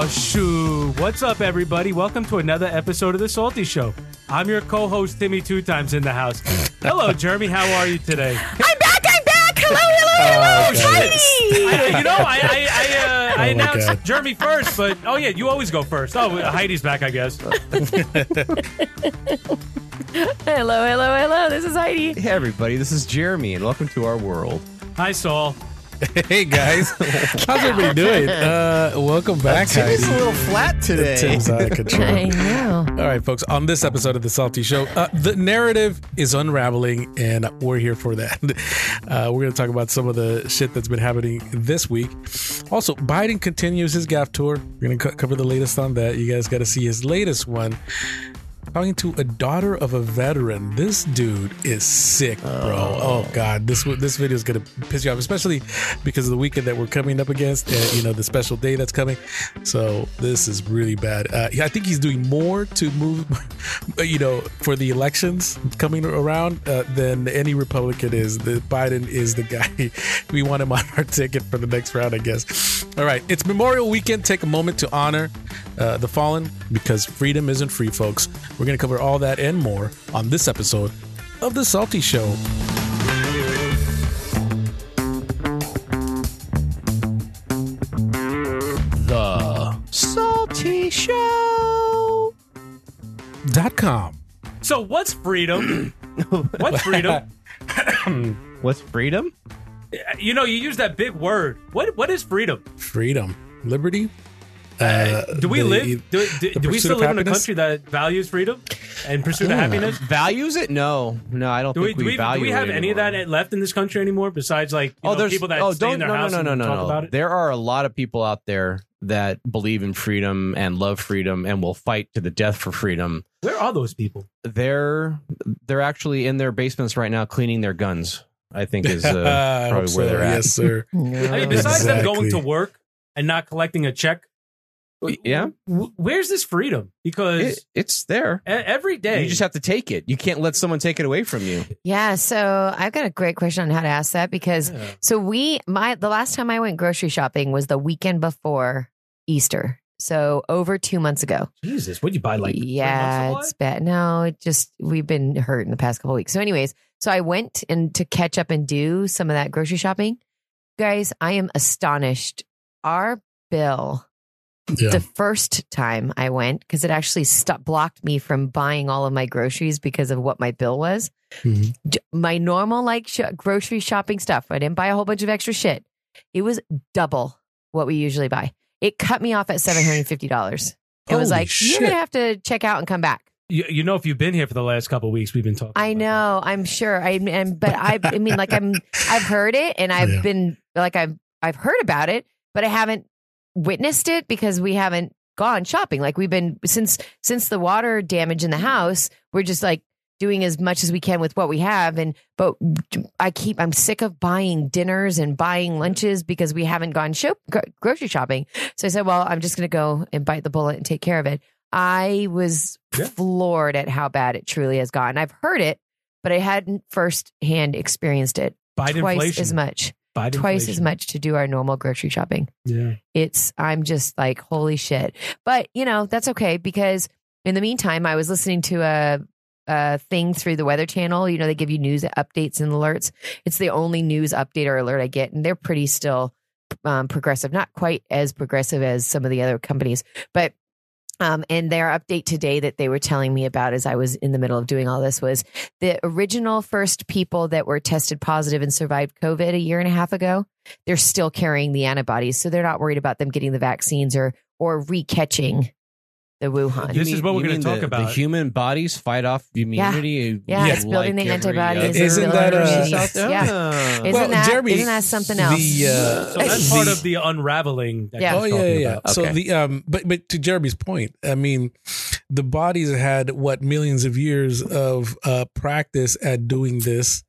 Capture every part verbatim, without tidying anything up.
Oh, shoot. What's up, everybody? Welcome to another episode of The Salty Show. I'm your co-host, Timmy Two Times in the house. Hello, Jeremy. How are you today? I'm back. I'm back. Hello, hello, hello. Oh, Heidi. I, you know, I I, I, uh, I Oh, my announced God. Jeremy first, but oh, yeah, you always go first. Oh, Heidi's back, I guess. Hello, hello, hello. This is Heidi. Hey everybody, this is Jeremy and welcome to our world. Hi, Saul. Hey guys, how's everybody doing? Uh, welcome back, Heidi. Tim's a little flat today. Tim's out of control. I know. All right, folks. On this episode of the Salty Show, uh, the narrative is unraveling, and we're here for that. Uh, we're going to talk about some of the shit that's been happening this week. Also, Biden continues his G A F tour. We're going to co- cover the latest on that. You guys got to see his latest one. Talking to a daughter of a veteran. This dude is sick, bro. Oh, God. This this video is going to piss you off, especially because of the weekend that we're coming up against and, you know, the special day that's coming. So this is really bad. Uh, I think he's doing more to move, you know, for the elections coming around uh, than any Republican is. The Biden is the guy. We want him on our ticket for the next round, I guess. All right. It's Memorial Weekend. Take a moment to honor uh, the fallen because freedom isn't free, folks. We're going to cover all that and more on this episode of The Salty Show. The Salty Show. dot com. So, what's freedom? What's freedom? What's freedom? You know, you use that big word. What What is freedom? Freedom. Liberty. Uh, do we the- live? Do, do, the do we pursuit still of live in a happiness? country that values freedom and pursuit Yeah. of happiness? Values it? No, no, I don't Do we, think do we, we, value do we have it any of anymore. that left in this country anymore? Besides, like, you Oh, know, there's people that oh, stay don't in their no no house no no and no talk no. about it. There are a lot of people out there that believe in freedom and love freedom and will fight to the death for freedom. Where are those people? They're they're actually in their basements right now cleaning their guns. I think is uh, I probably hope where so. they're at. Yes, sir. I mean, besides them going to Exactly. work and not collecting a check, Yeah, w- where's this freedom? Because it, it's there. e- every day, You just have to take it. You can't let someone take it away from you. Yeah, so I've got a great question on how to ask that because Yeah. so we my the last time I went grocery shopping was the weekend before Easter. So over two months ago. Jesus, what'd you buy? Like, three yeah, months it's bad. No, it just we've been hurt in the past couple of weeks. So, anyways, so I went and to catch up and do some of that grocery shopping. Guys, I am astonished. Our bill Yeah. the first time I went, because it actually stopped, blocked me from buying all of my groceries because of what my bill was. Mhm. J- My normal like sh- grocery shopping stuff. I didn't buy a whole bunch of extra shit. It was double what we usually buy. It cut me off at seven hundred fifty dollars. It was Holy like, shit. you're going to have to check out and come back. You, you know, if you've been here for the last couple of weeks, we've been talking. I about know, I'm sure. I and but I, I mean, like I'm, I've heard it, and I've Yeah. been like I've, I've heard about it, but I haven't witnessed it because we haven't gone shopping. Like we've been since since the water damage in the house. We're just like doing as much as we can with what we have, and but I keep I'm sick of buying dinners and buying lunches because we haven't gone shop, gro- grocery shopping. So I said, well, I'm just going to go and bite the bullet and take care of it. I was Yeah. floored at how bad it truly has gotten. I've heard it, but I hadn't firsthand experienced it Biden twice inflation. as much, Biden twice as inflation. much to do our normal grocery shopping. Yeah. It's, I'm just like, holy shit. But, you know, that's okay because in the meantime, I was listening to a, a thing through the Weather Channel. You know, they give you news updates and alerts. It's the only news update or alert I get, and they're pretty still um, progressive, not quite as progressive as some of the other companies, but Um, and their update today that they were telling me about as I was in the middle of doing all this was the original first people that were tested positive and survived COVID a year and a half ago. They're still carrying the antibodies. So they're not worried about them getting the vaccines or, or re-catching the Wuhan. This is what we're you gonna mean talk the, about. The human bodies fight off immunity. Yeah, it's building the every antibodies. other Isn't and that, building uh, the out there? Yeah. Ah. Isn't Well, that, Jeremy, isn't that something else? The, uh, So that's part the- of the unraveling. That Yeah. you're Oh yeah, talking yeah, yeah. about. So Okay. the um, but but to Jeremy's point, I mean, the bodies had what millions of years of uh practice at doing this,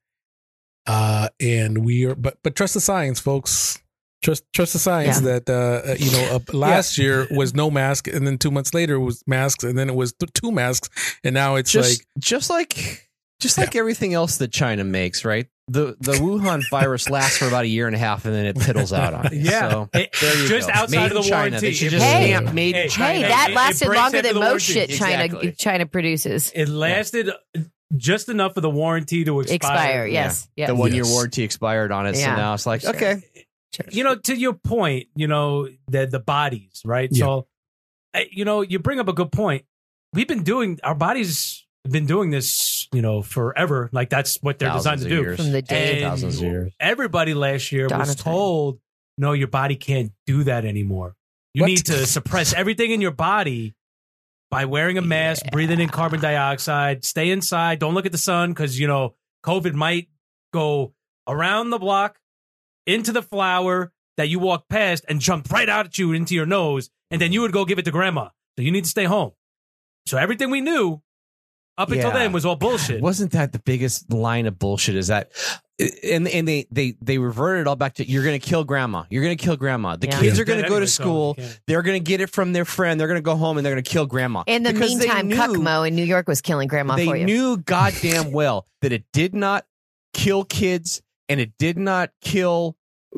uh, and we are, but but trust the science, folks. Trust trust the science Yeah. that uh, uh, you know uh, last year was no mask, and then two months later it was masks, and then it was th- two masks, and now it's just like just like Just like Yeah. everything else that China makes, right? The the Wuhan virus lasts for about a year and a half, and then it piddles out on you. Yeah. So, It- there you just go. outside Made of the in China. warranty. They should It just breaks- stamp made Hey, in Hey, China. that it- it lasted breaks longer into than the most warranty. shit China Exactly. China produces. It lasted just enough for the warranty to expire. Expire, yes, yes. The one year Yes. warranty expired on it, so Yeah. now it's like, Sure. okay, Sure. You know, to your point, you know, the the bodies, right? Yeah. So, eh, you know, you bring up a good point. We've been doing our bodies have been doing this, you know, forever. Like that's what they're thousands designed to of do. years. From the day And thousands of years. everybody last year Dawn was of time. told, no, your body can't do that anymore. You What? need to suppress everything in your body by wearing a mask, breathing in carbon dioxide, stay inside, don't look at the sun because, you know, COVID might go around the block into the flower that you walk past and jump right out at you into your nose. And then you would go give it to grandma. So you need to stay home. So everything we knew up until Yeah. then was all bullshit. Wasn't that the biggest line of bullshit? Is that, and and they they they reverted it all back to you're going to kill grandma. You're going to kill grandma. The Yeah. kids Yeah. are going to Dead go anyway, to so school. you can't. They're going to get it from their friend. They're going to go home and they're going to kill grandma. In the Because they meantime, knew- Cuckmo in New York was killing grandma They for you. knew goddamn well that it did not kill kids and it did not kill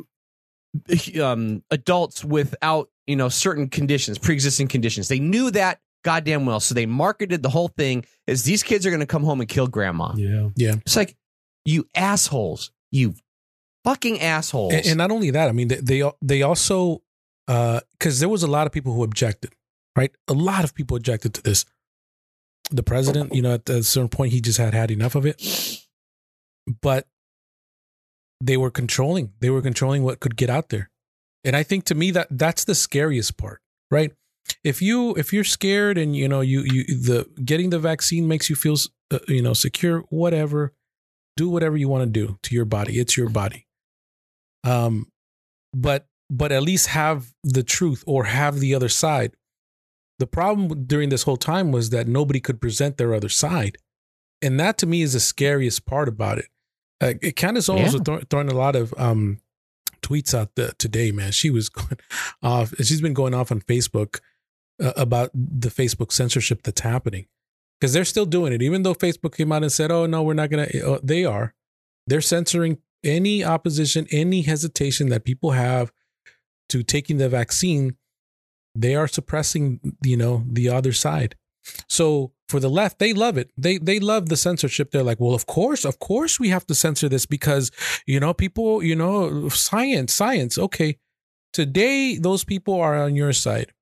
um, adults without, you know, certain conditions, pre-existing conditions. They knew that goddamn well. So they marketed the whole thing as these kids are going to come home and kill grandma. Yeah. It's like, you assholes, you fucking assholes. And, and not only that, I mean, they they, they also because there was a lot of people who objected, right? A lot of people objected to this. The president, you know, at a certain point, he just had had enough of it. But they were controlling. They were controlling what could get out there, and I think to me that that's the scariest part, right? If you if you're scared and you know you you the getting the vaccine makes you feel uh, you know secure, whatever. Do whatever you want to do to your body. It's your body. Um, but but at least have the truth or have the other side. The problem during this whole time was that nobody could present their other side, and that to me is the scariest part about it. Uh, Candace Owens Yeah. was th- throwing a lot of um, tweets out the, today. Man, she was going off. She's been going off on Facebook uh, about the Facebook censorship that's happening. Because they're still doing it, even though Facebook came out and said, "Oh no, we're not going to." Uh, they are. They're censoring any opposition, any hesitation that people have to taking the vaccine. They are suppressing, you know, the other side. So for the left, they love it. They they love the censorship. They're like, well, of course, of course, we have to censor this because you know, people, you know, science, science. Okay, today those people are on your side.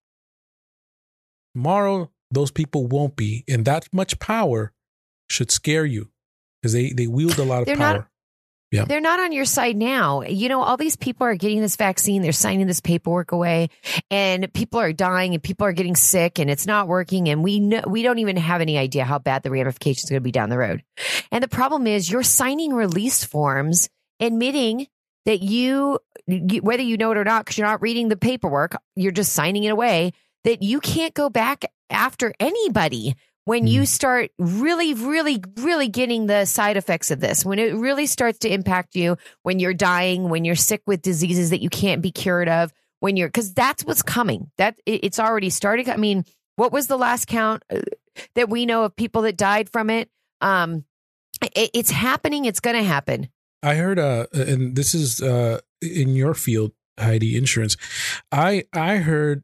Tomorrow, those people won't be, and that much power should scare you because they they wield a lot of They're power. not- Yeah. They're not on your side now. You know, all these people are getting this vaccine. They're signing this paperwork away and people are dying and people are getting sick and it's not working. And we know, we don't even have any idea how bad the ramifications are going to be down the road. And the problem is you're signing release forms admitting that you, you whether you know it or not, because you're not reading the paperwork, you're just signing it away, that you can't go back after anybody when you start really, really, really getting the side effects of this, when it really starts to impact you, when you're dying, when you're sick with diseases that you can't be cured of, when you're, because that's what's coming. That it, it's already started. I mean, what was the last count uh, that we know of people that died from it? Um, it it's happening. It's going to happen. I heard, uh, and this is uh, in your field, Heidi, insurance. I I heard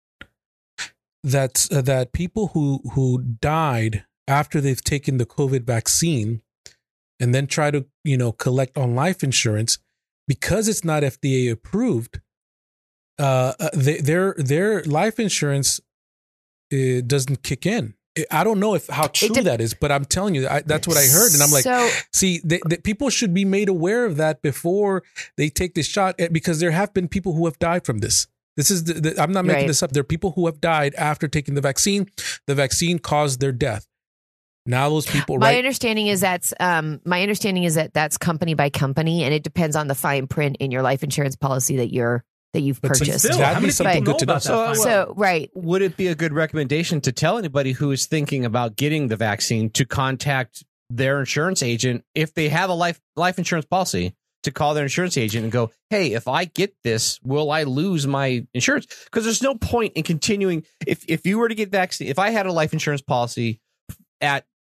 that uh, that people who who died after they've taken the COVID vaccine and then try to you know collect on life insurance because it's not F D A approved, uh, they, their their life insurance uh, doesn't kick in. I don't know if how true de- that is, but I'm telling you, I, that's what I heard, and I'm like, so, see, they, they, people should be made aware of that before they take this shot, eh, because there have been people who have died from this. This is the, the, I'm not making Right. this up. There are people who have died after taking the vaccine. The vaccine caused their death. Now those people, my right? understanding is that's um, my understanding is that that's company by company, and it depends on the fine print in your life insurance policy that you're that you've But purchased. still, that'd how be many something people good to know know. about that? So- fine So right, would it be a good recommendation to tell anybody who is thinking about getting the vaccine to contact their insurance agent if they have a life life insurance policy, to call their insurance agent and go, hey, if I get this, will I lose my insurance? Because there's no point in continuing. If if you were to get vaccine, if I had a life insurance policy at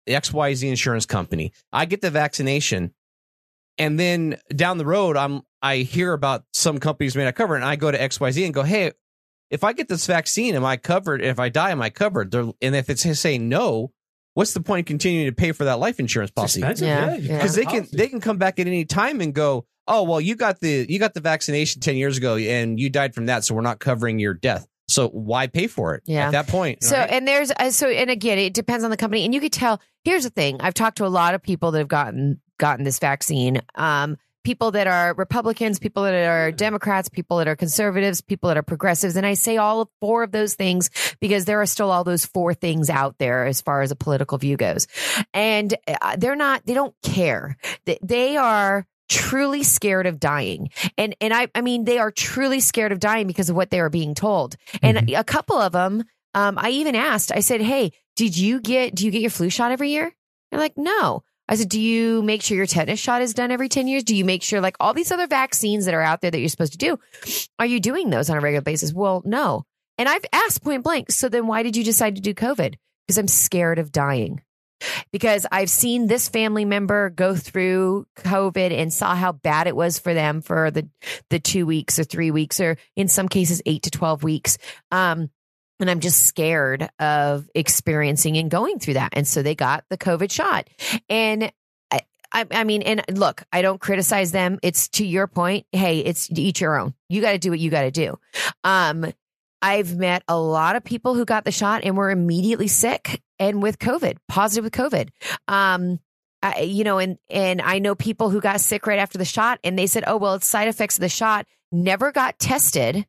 X Y Z insurance company. I get the vaccination, and then down the road, I'm I hear about some companies may not cover it, and I go to X Y Z and go, hey, if I get this vaccine, am I covered? If I die, am I covered? They're, and if it's saying no, what's the point of continuing to pay for that life insurance policy? It's Yeah, expensive, yeah. Because they can Policy. they can come back at any time and go, oh well, you got the you got the vaccination ten years ago and you died from that, so we're not covering your death. So why pay for it Yeah. at that point? So, right? and there's, uh, so, and again, it depends on the company. And you could tell, here's the thing. I've talked to a lot of people that have gotten, gotten this vaccine. Um, people that are Republicans, people that are Democrats, people that are conservatives, people that are progressives. And I say all four of those things because there are still all those four things out there as far as a political view goes. And uh, they're not, they don't care. They, they are truly scared of dying. And, and I, I mean, they are truly scared of dying because of what they are being told. And Mhm. a couple of them, um, I even asked, I said, hey, did you get, do you get your flu shot every year? They're like, no. I said, do you make sure your tetanus shot is done every ten years? Do you make sure, like all these other vaccines that are out there that you're supposed to do, are you doing those on a regular basis? Well, no. And I've asked point blank, so then why did you decide to do COVID? Because I'm scared of dying. Because I've seen this family member go through COVID and saw how bad it was for them for the, the two weeks or three weeks, or in some cases, eight to twelve weeks. Um, And I'm just scared of experiencing and going through that. And so they got the COVID shot. And I, I, I mean, and look, I don't criticize them. It's to your point. Hey, it's each your own. You got to do what you got to do. Um, I've met a lot of people who got the shot and were immediately sick and with COVID, positive with COVID. Um, I, you know, and, and I know people who got sick right after the shot and they said, oh, well, it's side effects of the shot, never got tested,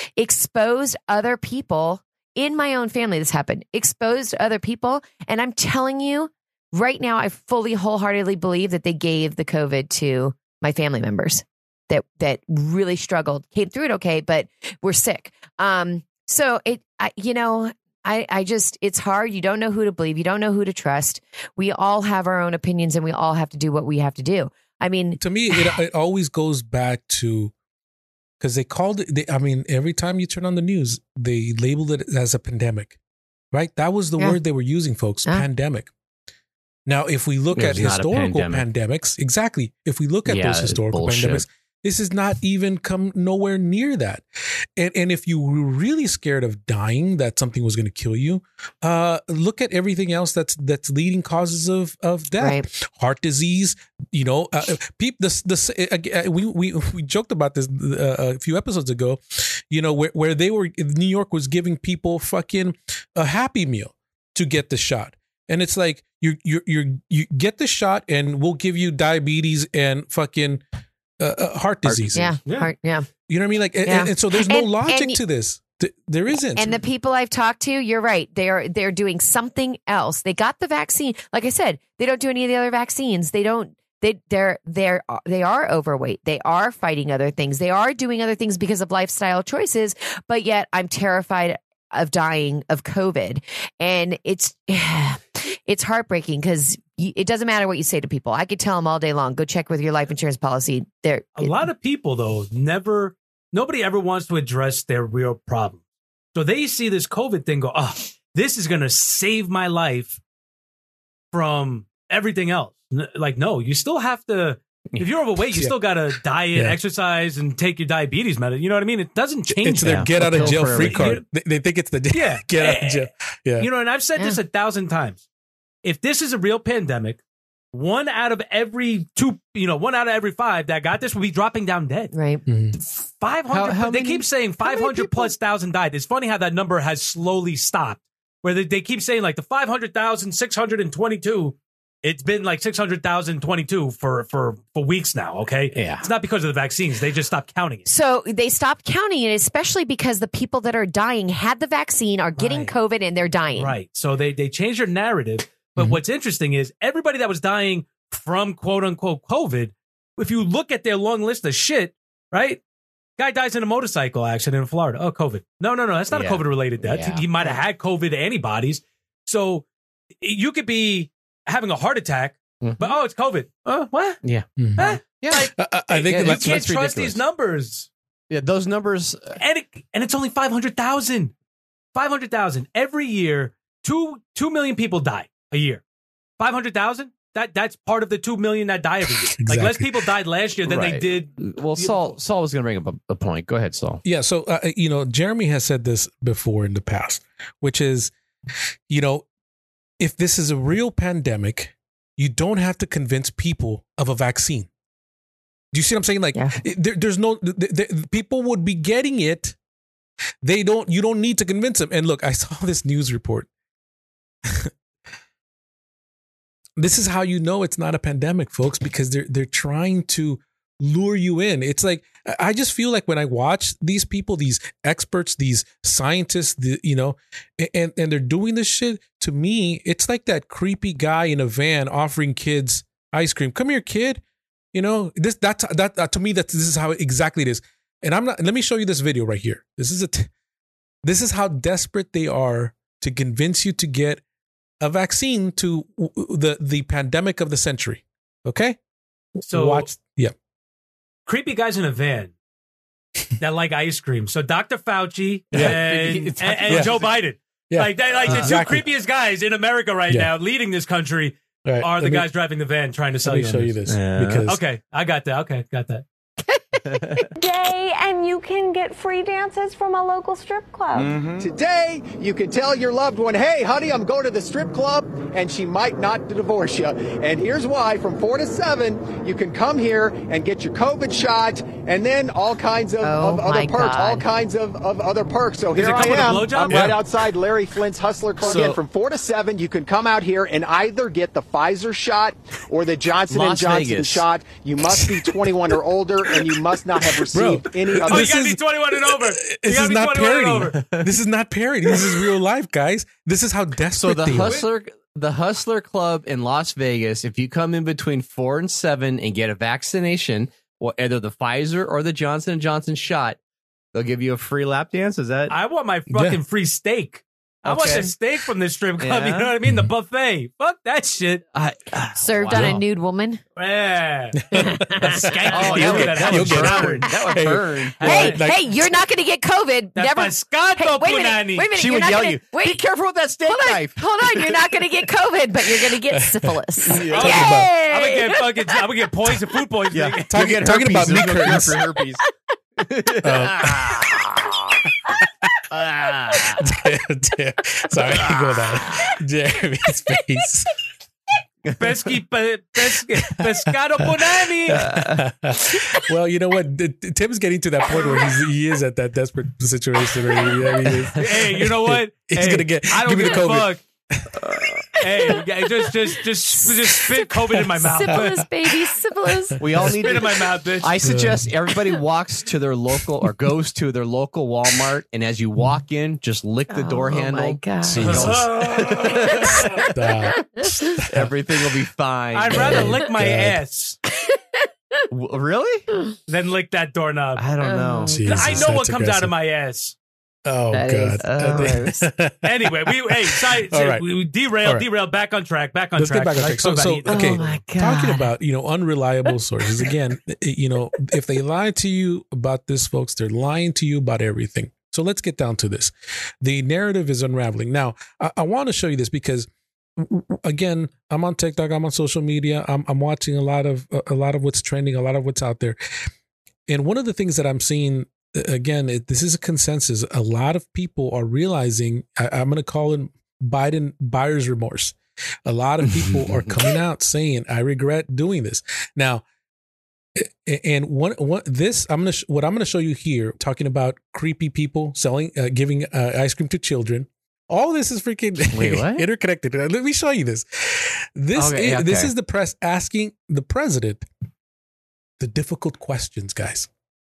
exposed other people. In my own family, this happened, exposed other people. And I'm telling you right now, I fully wholeheartedly believe that they gave the COVID to my family members that, that really struggled, came through it okay, but were sick. Um, so it, I, you know, I, I just, it's hard. You don't know who to believe. You don't know who to trust. We all have our own opinions and we all have to do what we have to do. I mean, To me, it, it always goes back to, because they called it, they, I mean, every time you turn on the news, they labeled it as a pandemic, right? That was the Yeah. word they were using, folks, Yeah. pandemic. Now, if we look It at was not a historical pandemic. pandemics, exactly. If we look at Yeah, those historical bullshit. pandemics, this is not even come nowhere near that. And, and if you were really scared of dying, that something was going to kill you, uh, look at everything else that's that's leading causes of, of death. Right. Heart disease, you know, uh, people, this, this, uh, we, we, we joked about this uh, a few episodes ago, you know, where, where they were, New York was giving people fucking a Happy Meal to get the shot. And it's like, you you you you get the shot and we'll give you diabetes and fucking uh, uh, heart disease. yeah, Yeah. heart, yeah. You know what I mean? Like, and, Yeah. and so there's no And- logic and- to this. Th- There isn't. And the people I've talked to, you're right. They're they're doing something else. They got the vaccine. Like I said, they don't do any of the other vaccines. They don't. They they're they're they are overweight. They are fighting other things. They are doing other things because of lifestyle choices. But yet, I'm terrified of dying of COVID, and it's it's heartbreaking because it doesn't matter what you say to people. I could tell them all day long, go check with your life insurance policy. There, A lot of people, though, never, nobody ever wants to address their real problem. So they see this COVID thing, go, oh, this is going to save my life from everything else. N- Like, no, you still have to, if you're overweight, you Yeah. still got to diet, Yeah. exercise, and take your diabetes medicine. You know what I mean? It doesn't change it's their that. get out of Pill jail for free everything. card. They, they think it's the Yeah. get out of jail. Yeah. You know, and I've said this a thousand times. If this is a real pandemic, one out of every two, you know, one out of every five that got this will be dropping down dead. right. five hundred. How- how they many- keep saying how many five hundred people- plus thousand died. It's funny how that number has slowly stopped. Where they, they keep saying like the five hundred thousand six hundred twenty-two. It's been like six hundred thousand twenty-two for, for, for weeks now. Okay. Yeah. It's not because of the vaccines. They just stopped counting it. So they stopped counting it, especially because the people that are dying had the vaccine, are getting Right. COVID, and they're dying. Right. So they, they changed their narrative. But Mhm. what's interesting is everybody that was dying from quote unquote COVID, if you look at their long list of shit, right? Guy dies in a motorcycle accident in Florida. Oh, COVID. No, no, no. That's not Yeah. a COVID related death. Yeah. He might have had COVID antibodies. So you could be having a heart attack, Mhm. but oh, it's COVID. Uh, what? Yeah. Mhm. Huh? Yeah. Like, I, I- I think Yeah, you like, can't that's trust ridiculous. these numbers. Yeah. Those numbers. uh, And it, and it's only five hundred thousand. five hundred thousand. Every year, two, two million people die a year. five hundred thousand. That that's part of the two million that die every year. Exactly. Like less people died last year than Right. they did. Well, Saul Saul was going to bring up a, a point. Go ahead, Saul. Yeah. So, uh, you know, Jeremy has said this before in the past, which is, you know, if this is a real pandemic, you don't have to convince people of a vaccine. Do you see what I'm saying? Like, Yeah. there, there's no, th- th- people would be getting it. They don't, you don't need to convince them. And look, I saw this news report. This is how you know it's not a pandemic, folks, because they're they're trying to lure you in. It's like, I just feel like when I watch these people, these experts, these scientists, the, you know, and, and they're doing this shit, to me, it's like that creepy guy in a van offering kids ice cream. Come here, kid. You know, this, that's, that, that to me, that this is how exactly it is. And I'm not, let me show you this video right here. This is a, t- this is how desperate they are to convince you to get a vaccine to the, the pandemic of the century. Okay. So watch. Yeah. creepy guys in a van that like ice cream. So Doctor Fauci Yeah. and, and, and Yeah. Joe Biden. Yeah. Like, they, like Exactly. the two creepiest guys in America right Yeah. now leading this country All right, are the let me- guys driving the van trying to sell Let me you. show on you this. this Yeah. because Okay, I got that. Okay, got that. Day, and you can get free dances from a local strip club. Today, you can tell your loved one, hey, honey, I'm going to the strip club, and she might not divorce you. And here's why. From four to seven, you can come here and get your COVID shot, and then all kinds of, Oh, of other my perks, all God. kinds of, of other perks. So Does here it I come with a am. blowjob? I'm right Yeah. outside Larry Flint's Hustler Club. So- Again, from four to seven, you can come out here and either get the Pfizer shot or the Johnson and Las Johnson Vegas. shot. You must be twenty-one or older, and you must not have received Bro, any Oh, other. you gotta be twenty-one and over. You this gotta is be not twenty-one and over. parody. This is not parody. This is real life, guys. This is how So desperate the they are. Hustler, the Hustler Club in Las Vegas, if you come in between four and seven and get a vaccination, or either the Pfizer or the Johnson and Johnson shot, they'll give you a free lap dance. Is that? I want my fucking Yeah. free steak. I want Okay. the steak from the strip club. Yeah. You know what I mean? The buffet. Fuck that shit. I, Served wow. on a nude woman. Yeah. The skanky Oh, deal that would, that that would would You'll get burn. That would Hey. burn. Hey, like- hey, you're not going to get COVID. That's Never. Pascato Hey, wait a minute. Punani. Wait a minute. She you're would not yell gonna, at you. Wait, Be careful with that steak hold on, knife. hold on. You're not going to get COVID, but you're going to get syphilis. I'm Yay! gonna get fucking. I'm gonna get poison, food poisoning. Yeah. Talking- You get talking herpes. about meat There's no cure curtains. for herpes. Sorry, go back. Jeremy's face. Pesky, pe, pesky, pescado punani. Well, you know what? T- T- Tim's getting to that point where he's, he is at that desperate situation. Where he, I mean, it's- Hey, you know what? He's Hey, gonna get. I don't Give me the give a COVID. fuck. Hey, yeah, just, just, just, just spit COVID in my mouth. Syphilis, baby, syphilis. We all need Spit to. in my mouth, bitch. I suggest everybody walks to their local or goes to their local Walmart, and as you walk in, just lick the door Oh, handle. my God. So you don't- Stop. everything will be fine. I'd rather lick my God. ass W- really? than lick that doorknob. I don't know. Oh, Jesus, I know what that's comes out aggressive. of my ass. Oh That God. is Uh, Anyway, we hey, sorry, All right. we, we derailed, All right. derailed, back on track, back on Let's track. get back on Let's track. So, talk about so eating. okay, Oh, my talking God. about you know unreliable sources again. You know, if they lie to you about this, folks, they're lying to you about everything. So let's get down to this. The narrative is unraveling. Now, I, I want to show you this because, again, I'm on TikTok, I'm on social media, I'm, I'm watching a lot of a lot of what's trending, a lot of what's out there, and one of the things that I'm seeing. Again, it, this is a consensus. A lot of people are realizing, I, I'm going to call it Biden buyer's remorse. A lot of people are coming out saying, I regret doing this. Now, and one, one this, I'm going to, sh- what I'm going to show you here, talking about creepy people selling, uh, giving uh, ice cream to children. All this is freaking Wait, what? interconnected. Let me show you this. This, Okay, is, yeah, this okay. is the press asking the president the difficult questions, guys.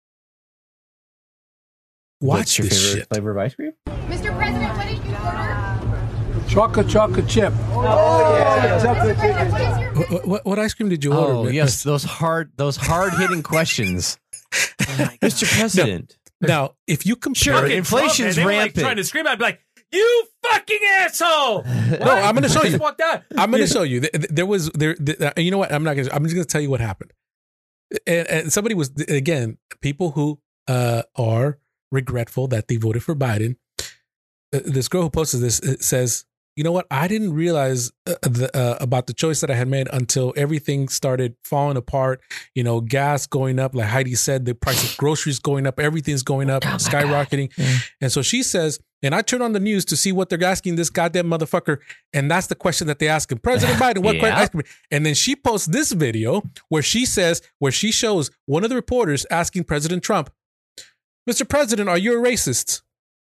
Watch What's your this favorite shit. flavor of ice cream? Mister President, what did you order? Chocolate chocolate chip. Oh, yeah. Mister President, what is your What, what, what ice cream did you order? Oh man? yes, those hard, those hard hitting questions, Mister President. Now, if you compare, Sure, Fucking inflation's Trump, man. They were, like, rampant. trying to scream. I'd be like, "You fucking asshole!" no, I'm going to show Just you. walked out. I'm going to show you. Th- th- There was there. th- uh, You know what? I'm not going to. I'm just going to tell you what happened. And, and somebody was again people who uh, are regretful that they voted for Biden. Uh, This girl who posted this uh, says, you know what? I didn't realize uh, the, uh, about the choice that I had made until everything started falling apart. You know, gas going up, like Heidi said, the price of groceries going up, everything's going up, Oh my skyrocketing. God. Yeah. And so she says, and I turn on the news to see what they're asking this goddamn motherfucker. And that's the question that they ask him. President Biden, what Yeah. question? Ask me. And then she posts this video where she says, where she shows one of the reporters asking President Trump, Mister President, are you a racist?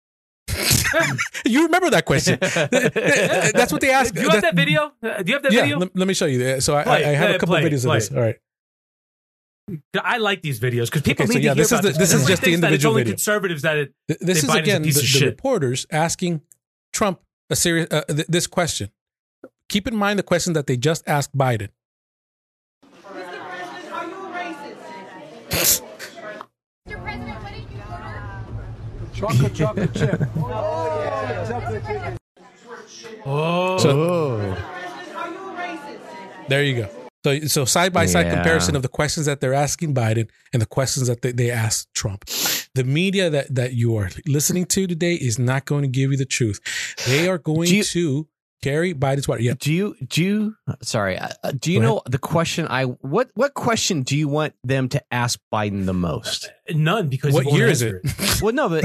You remember that question? That's what they asked. Do you have that video? Uh, Do you have that Yeah, video? let, let me show you. So I, Play it. I have Yeah, a couple play of it. videos Play of this. it. All right. I like these videos because people Okay, so need yeah, to hear this is about the- this. this is Everybody just the thinks that it's individual only video. conservatives that it. Th- This That is Biden's a again the, piece of the shit. reporters asking Trump a serious uh, th- this question. Keep in mind the question that they just asked Biden. Mister President, are you a racist? Mister President, what did you order? Chocolate, chocolate chip. Oh, yeah. Chocolate chip. Oh, So Are you a racist? there you go. So so side by side Yeah. comparison of the questions that they're asking Biden and the questions that they, they asked Trump. The media that, that you are listening to today is not going to give you the truth. They are going Do you- to carry Biden's water. Yeah. Do you do you sorry? Uh, uh, do you Go know the question? I what what question do you want them to ask Biden the most? none because What you won't year is answer it? Well, no, but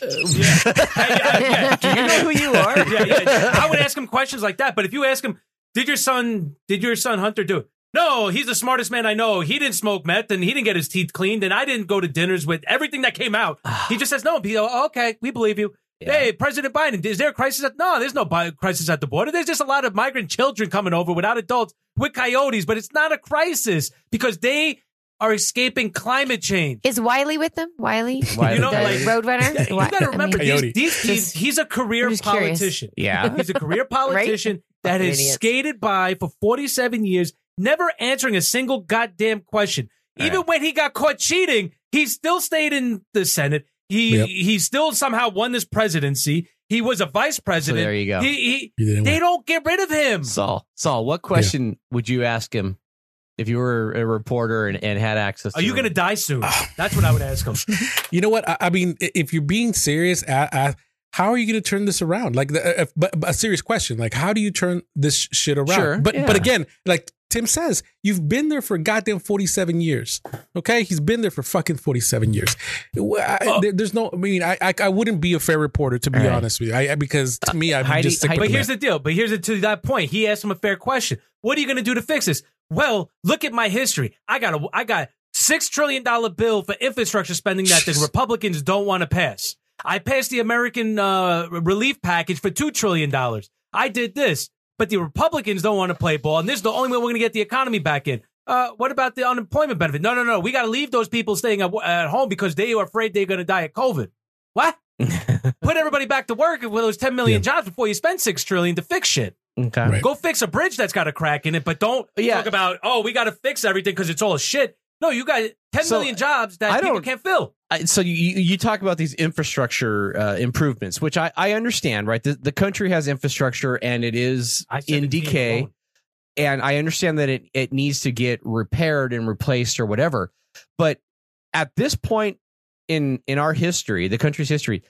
Yeah. I- I- yeah. do you know who you are? yeah, yeah. I would ask him questions like that. But if you ask him, did your son, did your son Hunter do it? No, he's the smartest man I know. He didn't smoke meth and he didn't get his teeth cleaned and I didn't go to dinners with everything that came out. He just says, no, P O, oh, okay, we believe you. Yeah. Hey, President Biden, is there a crisis? At, no, there's no bi- crisis at the border. There's just a lot of migrant children coming over without adults with coyotes, but it's not a crisis because they are escaping climate change. Is Wiley with them? Wiley? Wiley. You know, the like- Roadrunner? You Why- got to I remember, mean, these, Coyote. these, he's, he's a career I'm just curious. politician. Yeah. He's a career politician that has Idiots. skated by for forty-seven years, never answering a single goddamn question. Even Right. when he got caught cheating, he still stayed in the Senate. He Yep. he still somehow won this presidency. He was a vice president. there you go. He, he, You didn't they win. don't get rid of him. Saul, Saul, what question would you ask him if you were a reporter and, and had access? Are to you going to die soon? That's what I would ask him. You know what? I, I mean, i- if you're being serious, a a- how are you going to turn this around? Like, the, if, but, but a serious question, like, how do you turn this sh- shit around? Sure, but yeah. but again, like Tim says, you've been there for goddamn forty-seven years. Okay, he's been there for fucking forty-seven years. Well, I- Oh. there- there's no. I mean, I, I I wouldn't be a fair reporter to be All right. honest with you. I, I- because to me, I'm Heidi- just sick Heidi- of But here's that. the deal. But here's the, to that point. He asked him a fair question. What are you going to do to fix this? Well, look at my history. I got a I got six trillion dollar bill for infrastructure spending that the Republicans don't want to pass. I passed the American uh, relief package for two trillion dollars. I did this, but the Republicans don't want to play ball, and this is the only way we're going to get the economy back in. Uh, what about the unemployment benefit? No, no, no. We got to leave those people staying at, at home because they are afraid they're going to die of COVID. What? Put everybody back to work with those ten million Yeah. jobs before you spend six trillion to fix shit. Okay. Right. Go fix a bridge that's got a crack in it, but don't Yeah. talk about, oh, we got to fix everything because it's all shit. No, you got ten So, million jobs that I people don't- can't fill. I- so you you talk about these infrastructure uh, improvements, which I, I understand, right? The, the country has infrastructure and it is I said in it being decay, wrong. and I understand that it it needs to get repaired and replaced or whatever. But at this point in in our history, the country's history,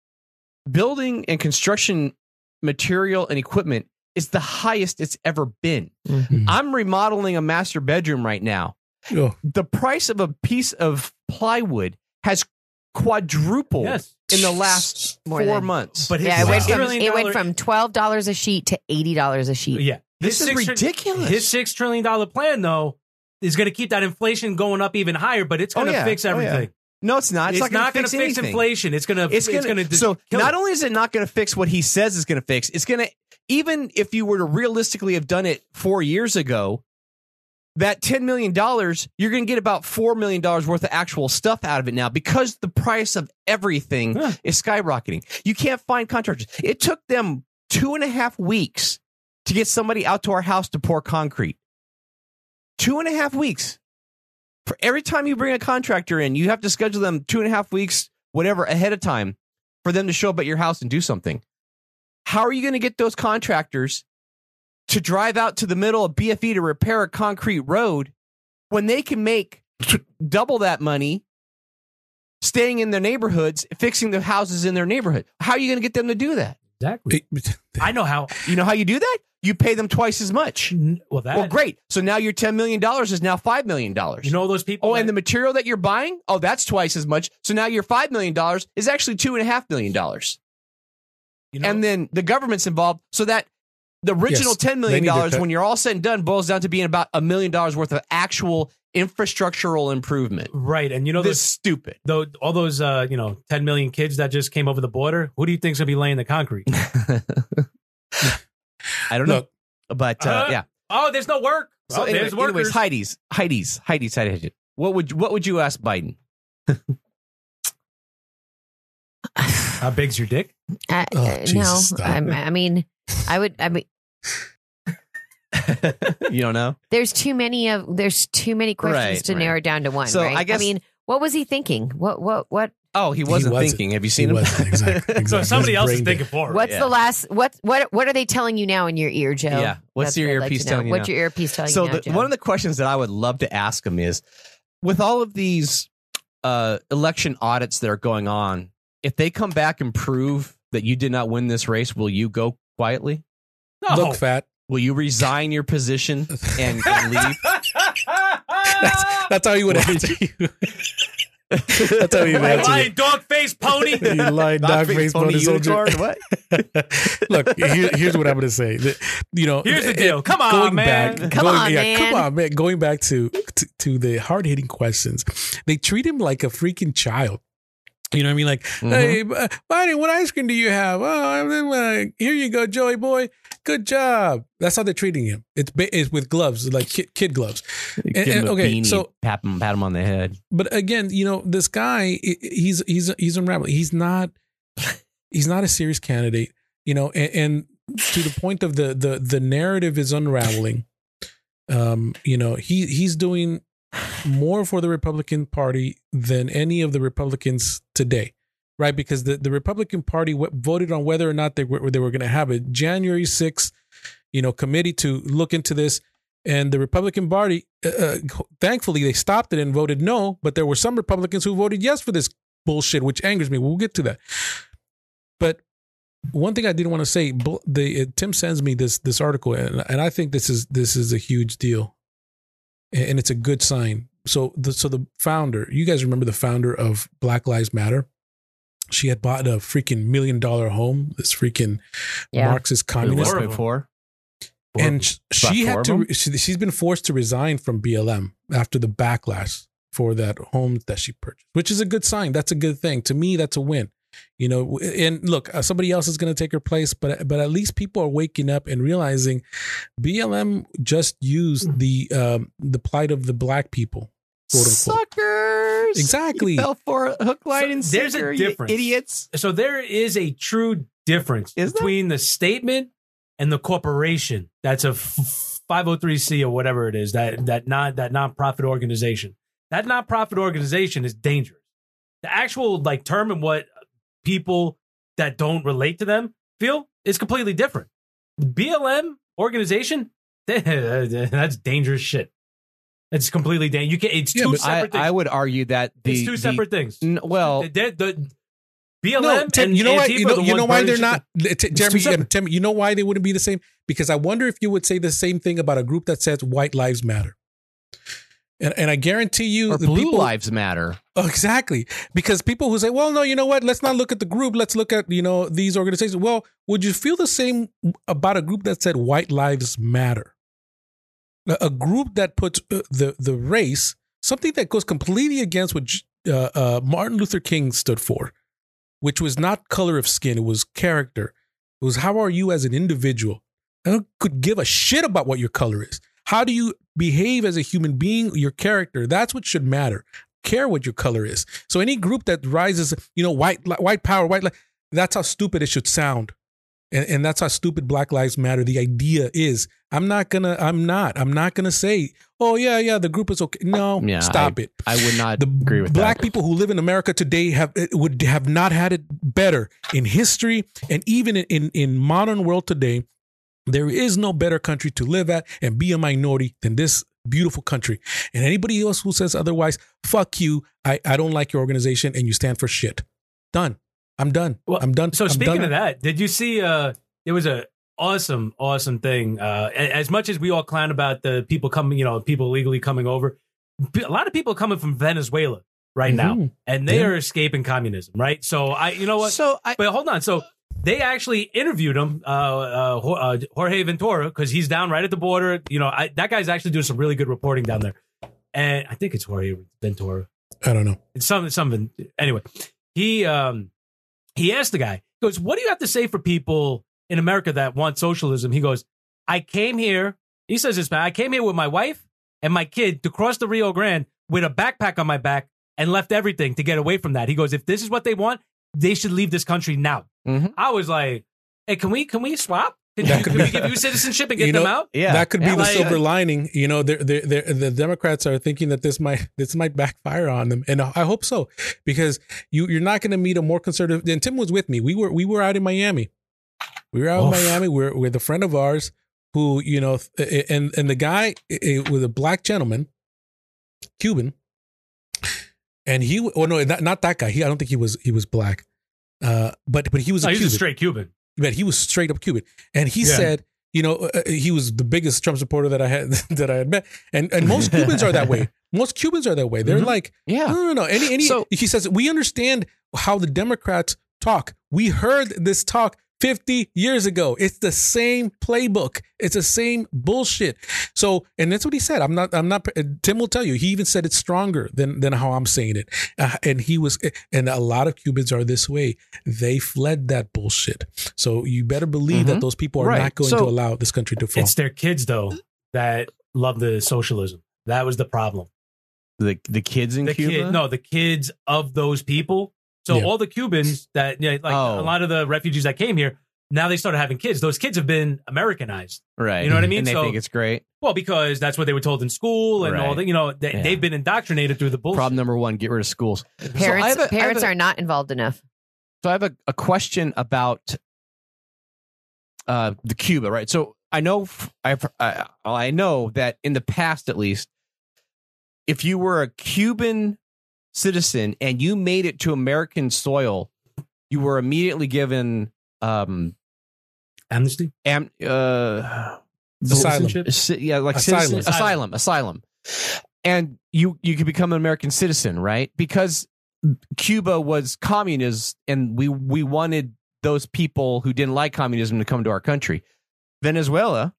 building and construction material and equipment is the highest it's ever been. Mhm. I'm remodeling a master bedroom right now. Oh, The price of a piece of plywood has quadrupled Yes. in the last More four than- months. But his Yeah, it went six from trillion it went dollar- from twelve dollars a sheet to eighty dollars a sheet. yeah. This His is six tri- ridiculous. His six trillion dollar plan, though, is going to keep that inflation going up even higher, but it's Oh, going to yeah. fix Oh, yeah. everything. no, it's not. It's, It's, not not going going to to fix, fix anything. inflation. It's going to. It's going to. So not only is it not going to fix what he says is going to fix, it's going to. Even if you were to realistically have done it four years ago, that ten million dollars, you're going to get about four million dollars worth of actual stuff out of it now because the price of everything Yeah. is skyrocketing. You can't find contractors. It took them two and a half weeks to get somebody out to our house to pour concrete. Two and a half weeks. For every time you bring a contractor in, you have to schedule them two and a half weeks, whatever, ahead of time for them to show up at your house and do something. How are you going to get those contractors to drive out to the middle of B F E to repair a concrete road when they can make t- double that money staying in their neighborhoods, fixing the houses in their neighborhood? How are you going to get them to do that? Exactly. I know how. You know how you do that? You pay them twice as much. Well, that. Well, great. So now your ten million dollars is now five million dollars. You know those people. Oh, that- and the material that you're buying? Oh, that's twice as much. So now your five million dollars is actually two point five million dollars. you know, And then the government's involved. So that the original Yes, ten they million need to dollars, cut- when you're all said and done, boils down to being about a million dollars worth of actual infrastructural improvement. right, and you know This is those, stupid. though, all those uh, you know, ten million kids that just came over the border. Who do you think's gonna be laying the concrete? I don't know. Look, But uh, Uh, yeah. Oh, there's no work. So oh, anyway, there's anyways, workers. Heidi's, Heidi's, Heidi's, Heidi's. What would what would you ask Biden? How big's your dick? Uh, Oh, uh, Jesus, no, stop. I'm, I mean, I would. I mean, You don't know? there's too many of. There's too many questions Right, to right. narrow down to one. So, right? I guess- I mean, what was he thinking? What? What? What? Oh, he wasn't, wasn't. thinking. Have you he seen him? wasn't. Exactly. exactly. So somebody His else is brain thinking dead. for it. What's yeah. the last? What? What? What are they telling you now in your ear, Joe? Yeah. What's That's your what I'd like earpiece to know. telling you What's now? your earpiece telling So you now, the, Joe? one of the questions that I would love to ask him is, with all of these uh, election audits that are going on, if they come back and prove that you did not win this race, will you go quietly? No. Look, fat. Will you resign your position and, and leave? That's, that's how he would answer you. That's how he would Hey, answer you. lying dog face pony. You lying dog face Pony bonus soldier. unicorn, what? Look, here, here's what I'm going to say. The- you know, Here's the it- deal. Come on, going man. Back, Come going, on, yeah, man. Come on, man. Going back to to, to the hard hitting questions, they treat him like a freaking child. You know what I mean? Like, hey, uh, Biden, what ice cream do you have? Oh, uh, here you go, Joey boy. Good job. That's how they're treating him. It's ba- it's with gloves, like kid, kid gloves. Give And- him and- a okay, beanie, so- pat him, pat him on the head. But again, you know, this guy, i- he's he's he's unraveling. He's not he's not a serious candidate. You know, and, and to the point of the the the narrative is unraveling. Um, you know, he he's doing more for the Republican Party than any of the Republicans today, right? Because the, the Republican Party w- voted on whether or not they were they were going to have a January sixth, you know, committee to look into this. And the Republican Party, uh, uh, thankfully, they stopped it and voted no. But there were some Republicans who voted yes for this bullshit, which angers me. We'll get to that. But one thing I didn't want to say, bl- the uh, Tim sends me this this article, and, and I think this is this is a huge deal, and, and it's a good sign. So the so the founder, you guys remember the founder of Black Lives Matter? She had bought a freaking million dollar home. This freaking Yeah. Marxist communist. Horrible. Before? And sh- she About had four of to. She, she's been forced to resign from B L M after the backlash for that home that she purchased, which is a good sign. That's a good thing. To me, that's a win. You know, and look, uh, somebody else is going to take her place, but but at least people are waking up and realizing B L M just used the um, the plight of the black people, quote unquote. Suckers! Exactly. You fell for a hook, line, So and there's a sinker, you difference. idiots. So there is a true difference Is there? between the statement and the corporation. That's a five oh three C or whatever it is, that that non that nonprofit organization. That nonprofit organization is dangerous. The actual like term and what people that don't relate to them feel is completely different. The B L M organization, that's dangerous shit. It's completely dangerous. You can. It's Yeah, two but I, separate things. I would argue that the it's two the- separate things. n- well, The- the, the B L M No, Tim, and you know why? Antifa You are know, the you know ones why burning they're shit not. T- Jeremy, two separate. Tim, you know why they wouldn't be the same? Because I wonder if you would say the same thing about a group that says "White Lives Matter," and and I guarantee you, or the Blue people, Lives Matter. Oh, exactly. Because people who say, well, no, you know what? Let's not look at the group. Let's look at, you know, these organizations. Well, would you feel the same about a group that said white lives matter? A, a group that puts uh, the, the race, something that goes completely against what uh, uh, Martin Luther King stood for, which was not color of skin. It was character. It was how are you as an individual? I don't could give a shit about what your color is. How do you behave as a human being? Your character. That's what should matter. Care what your color is. So any group that rises, you know, white white power, white, that's how stupid it should sound. And, and that's how stupid Black Lives Matter. The idea is, I'm not gonna, I'm not, I'm not gonna say, oh yeah, yeah, the group is okay. No, Yeah, stop I, it. I would not The agree with black that. people who live in America today have would have not had it better in history, and even in, in, in modern world today. There is no better country to live at and be a minority than this beautiful country. And anybody else who says otherwise, fuck you. I, I don't like your organization and you stand for shit. Done. I'm done. Well, I'm done. So I'm speaking done. of that, did you see? Uh, there was a awesome, awesome thing. Uh, a- as much as we all clown about the people coming, you know, people illegally coming over, a lot of people coming from Venezuela right now, Mhm. and they Yeah. are escaping communism, right? So I, you know what? So I, But hold on. So they actually interviewed him, uh, uh, Ho- uh, Jorge Ventura, because he's down right at the border. You know, I, that guy's actually doing some really good reporting down there, and I think it's Jorge Ventura. I don't know. It's something, something. Anyway, he um, he asked the guy, he goes, "What do you have to say for people in America that want socialism?" He goes, "I came here." He says this, man. I came here with my wife and my kid to cross the Rio Grande with a backpack on my back and left everything to get away from that. He goes, "If this is what they want, they should leave this country now." Mhm. I was like, "Hey, can we can we swap? Can, That you, could can be- we give you citizenship and get You know- them out?" yeah, That could be yeah, the like- silver lining. You know, they're, they're, they're, the Democrats are thinking that this might this might backfire on them, and I hope so, because you you're not going to meet a more conservative. And Tim was with me. We were we were out in Miami. We were out Oof. in Miami. We're with a friend of ours who, you know, and and the guy eh, was a black gentleman, Cuban, and he. Oh no, not, not that guy. He I don't think he was he was black, uh, but but he was No, a he's Cuban. a straight Cuban. But he was straight up Cuban, and he Yeah. said, you know, uh, he was the biggest Trump supporter that I had that I had met, and and most Cubans are that way. Most Cubans are that way. They're Mhm. like, yeah. no, no, no. Any, any. So- he says we understand how the Democrats talk. We heard this talk fifty years ago. It's the same playbook. It's the same bullshit. So, and that's what he said. I'm not. I'm not. Tim will tell you. He even said it's stronger than than how I'm saying it. Uh, and he was. And a lot of Cubans are this way. They fled that bullshit. So you better believe that Mhm. those people are Right. not going So- to allow this country to fall. It's their kids though that love the socialism. That was the problem. The the kids in The Cuba. kid, no, the kids of those people. So Yeah. all the Cubans that, you know, like Oh. a lot of the refugees that came here, now they started having kids. Those kids have been Americanized. Right. You know what I mean? And they So- think it's great. Well, because that's what they were told in school and all Right. that. You know, they, Yeah. they've been indoctrinated through the bullshit. Problem number one: get rid of schools. Parents, So I have a- I have parents a- are not involved enough. So I have a, a question about uh, the Cuba, right? So I know I've I, I know that in the past, at least, if you were a Cuban citizen and you made it to American soil, you were immediately given um, Amnesty? am, uh, Asylum. Citizenship? ci- yeah, like Asylum. citizen, asylum, asylum, and you you could become an American citizen, right? Because Cuba was communist, and we we wanted those people who didn't like communism to come to our country. Venezuela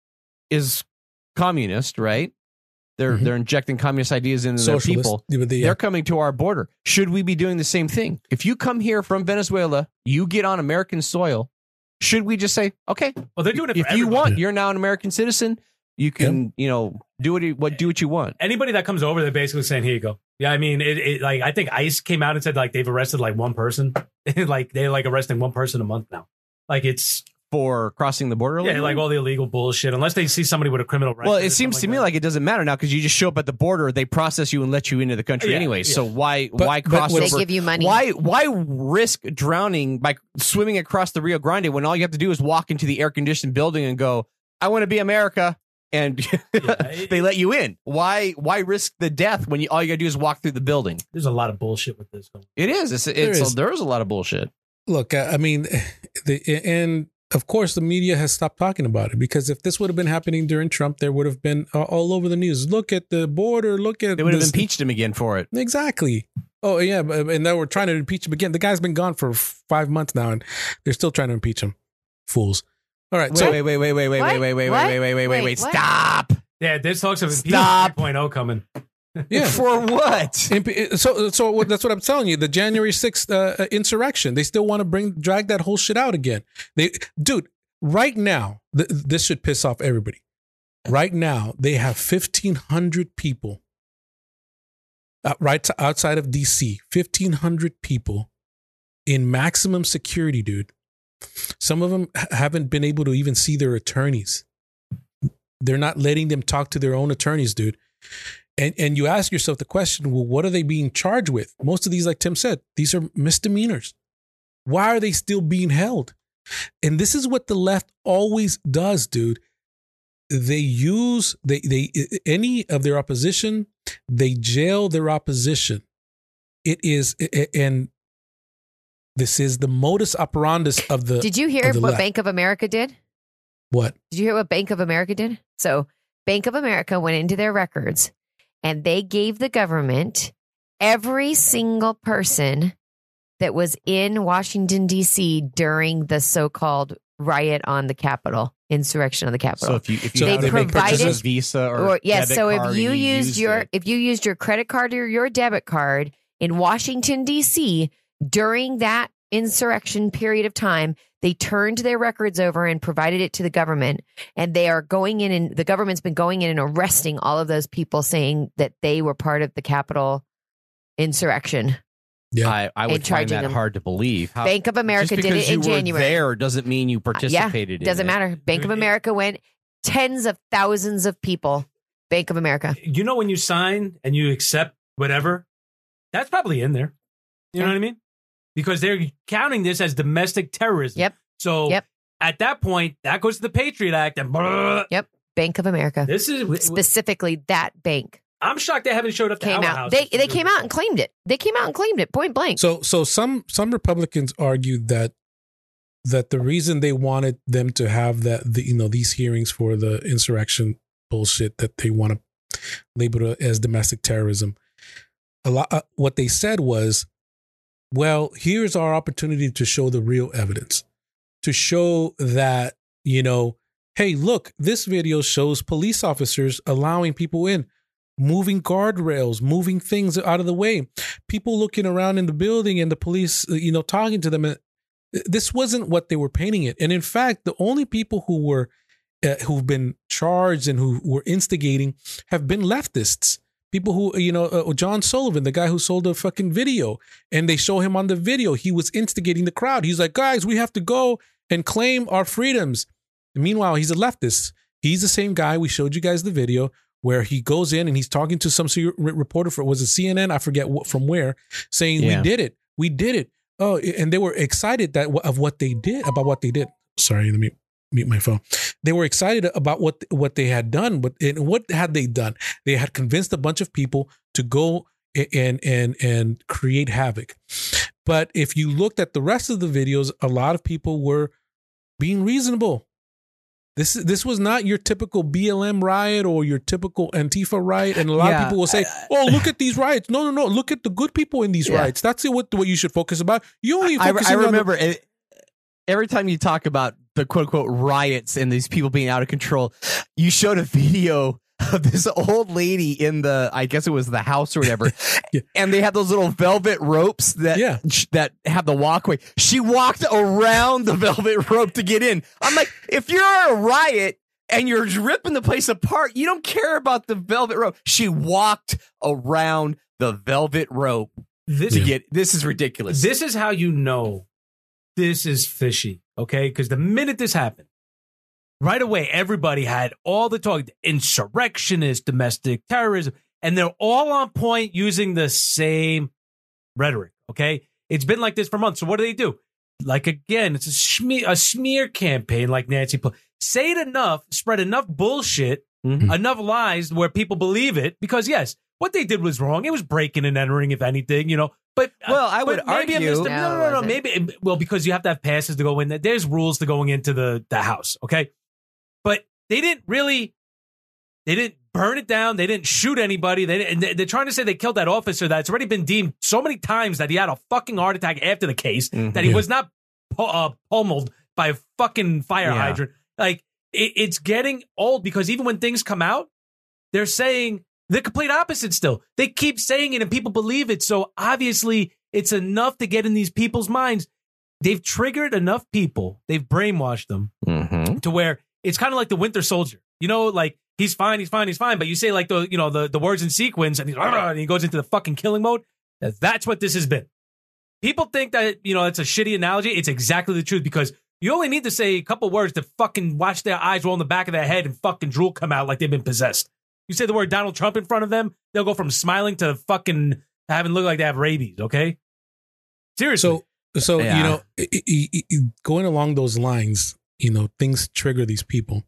is communist, right? They're Mhm. they're injecting communist ideas into their Socialist. people. Yeah, but they- They're coming to our border. Should we be doing the same thing? If you come here from Venezuela, you get on American soil. Should we just say, okay, Well, they're doing it for if you everybody. want, you're now an American citizen. You can, you know, do what you, what do what you want. Anybody that comes over, they're basically saying, "Here you go." Yeah, I mean, it, it like I think ICE came out and said like they've arrested like one person, like they're like arresting one person a month now. Like it's For crossing the border, yeah, illegally? like all the illegal bullshit. Unless they see somebody with a criminal record. Well, or it seems to something me that. like it doesn't matter now because you just show up at the border, they process you and let you into the country Yeah, anyway. yeah. So why But- why but cross what's- over? They give you money. Why why risk drowning by swimming across the Rio Grande when all you have to do is walk into the air conditioned building and go, "I want to be America," and it- they let you in? Why why risk the death when you all you got to do is walk through the building? there's a lot of bullshit with this. It is. It's, it's There is. there is a lot of bullshit. Look, I I mean, the and of course the media has stopped talking about it, because if this would have been happening during Trump, there would have been uh, all over the news. Look at the border. Look at They would have this- impeached him again for it. Exactly. Oh yeah, but- and now we're trying to impeach him again. The guy's been gone for five months now, and they're still trying to impeach him. Fools. All right. Wait, So wait, wait, wait, wait, wait, What? wait, wait, wait, What? wait, wait, wait, wait, Wait, wait. what? Stop. Yeah, there's talks of impeachment Stop. three point oh coming. yeah. For what? Imp- So, so what, that's what I'm telling you. The January sixth uh, insurrection. They still want to bring drag that whole shit out again. They, dude, right now, th- this should piss off everybody. Right now, they have fifteen hundred people. Uh, right to outside of D C, fifteen hundred people in maximum security, dude. Some of them h- haven't been able to even see their attorneys. They're not letting them talk to their own attorneys, dude. And and you ask yourself the question, well, what are they being charged with? Most of these, like Tim said, these are misdemeanors. Why are they still being held? And this is what the left always does, dude. They use they they any of their opposition, they jail their opposition. It is and This is the modus operandus of the. Did you hear of the what left. Bank of America did? What? Did you hear what Bank of America did? So Bank of America went into their records and they gave the government every single person that was in Washington, D C during the so-called riot on the Capitol, insurrection on the Capitol. So if you if you So have they a provided- Visa or, Or yes, debit so if card you and used your it, if you used your credit card or your debit card in Washington, D C during that insurrection period of time, they turned their records over and provided it to the government. And they are going in and the government's been going in and arresting all of those people saying that they were part of the Capitol insurrection. Yeah. I, I would And find charging that them. hard to believe. How, Bank of America just did because it in you were January. There doesn't mean you Yeah, participated. in doesn't it. matter. Bank of America went tens of thousands of people. Bank of America. You know when you sign and you accept whatever, that's probably in there. You know Yeah. what I mean? Because they're counting this as domestic terrorism. Yep. So Yep. at that point, that goes to the Patriot Act, and blah, Yep. Bank of America. this is. Specifically that bank I'm shocked they haven't showed up to came our out. house. They they came out and claimed it. They came out and claimed it point blank. So so some some Republicans argued that that the reason they wanted them to have that the, you know these hearings for the insurrection bullshit that they want to label it as domestic terrorism. A lot uh, what they said was, well, here's our opportunity to show the real evidence, to show that, you know, hey, look, this video shows police officers allowing people in, moving guardrails, moving things out of the way, people looking around in the building and the police, you know, talking to them. This wasn't what they were painting it. And in fact, the only people who were, uh, who've been charged and who were instigating have been leftists. People who, you know, uh, John Sullivan, the guy who sold the fucking video, and they show him on the video, he was instigating the crowd. He's like, guys, we have to go and claim our freedoms. And meanwhile, he's a leftist. He's the same guy. We showed you guys the video where he goes in and he's talking to some se- reporter for, was it C N N? I forget what, from where, saying, Yeah. we did it. We did it. Oh, and they were excited that of what they did, about what they did. Sorry, let me mute my phone. They were excited about what what they had done, but and what had they done? They had convinced a bunch of people to go and and and create havoc. But if you looked at the rest of the videos, a lot of people were being reasonable. This this was not your typical B L M riot or your typical Antifa riot, and a lot Yeah, of people will say, "Oh, look at these riots." No, no, no. Look at the good people in these Yeah. riots. That's what what you should focus about. You only I, focus. I on the- remember it, every time you talk about the quote unquote riots and these people being out of control, you showed a video of this old lady in the, I guess it was the house or whatever, Yeah. and they had those little velvet ropes that Yeah. that have the walkway. She walked around the velvet rope to get in. I'm like, if you're at a riot and you're ripping the place apart, you don't care about the velvet rope. She walked around the velvet rope This, to get. This is ridiculous. this is how you know this is fishy, okay? Because the minute this happened, right away, everybody had all the talk, insurrectionist, domestic terrorism, and they're all on point using the same rhetoric, okay? It's been like this for months. So what do they do? Like, again, it's a smear, a smear campaign like Nancy Pelosi. Say it enough, spread enough bullshit, Mhm. enough lies where people believe it, because, yes, what they did was wrong. It was breaking and entering, if anything, you know. But uh, Well, I would but maybe a argue- misdem- No, no, no, it no, no. wasn't. Maybe well because you have to have passes to go in. There's rules to going into the the house, okay? But they didn't really. They didn't burn it down. They didn't shoot anybody. They didn't, and they- they're trying to say they killed that officer that's already been deemed so many times that he had a fucking heart attack after the case, Mhm. that he Yeah. was not pu- uh, pummeled by a fucking fire Yeah. hydrant. Like it, it's getting old because even when things come out, they're saying the complete opposite still. They keep saying it and people believe it. So obviously it's enough to get in these people's minds. They've triggered enough people. They've brainwashed them Mhm. to where it's kind of like the Winter Soldier. You know, like he's fine, he's fine, he's fine. But you say like the, you know, the, the words in sequence and, he's, and he goes into the fucking killing mode. That's what this has been. People think that, you know, it's a shitty analogy. It's exactly the truth because you only need to say a couple words to fucking watch their eyes roll in the back of their head and fucking drool come out like they've been possessed. You say the word Donald Trump in front of them, they'll go from smiling to fucking having look like they have rabies, okay? Seriously. So, so Yeah. you know, i- i- i- going along those lines, you know, things trigger these people.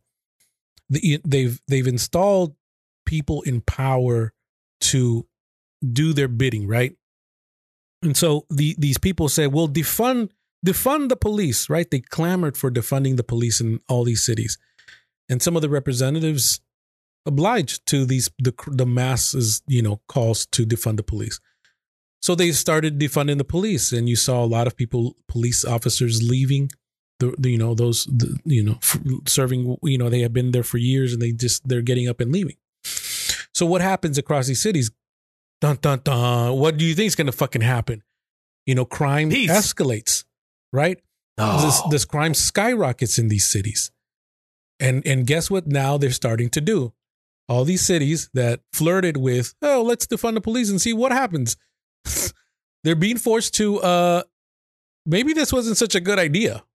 The- They've they've installed people in power to do their bidding, right? And so the these people say, well, defund defund the police, right? They clamored for defunding the police in all these cities. And some of the representatives obliged to these the the masses, you know, calls to defund the police. So they started defunding the police, and you saw a lot of people, police officers, leaving. The, the you know those the, you know f- serving you know they have been there for years, and they just they're getting up and leaving. So what happens across these cities? Dun dun dun. What do you think is going to fucking happen? You know, crime Peace. escalates, right? Oh. This, this crime skyrockets in these cities, and and guess what? Now they're starting to do. All these cities that flirted with, oh, let's defund the police and see what happens. They're being forced to, uh, maybe this wasn't such a good idea.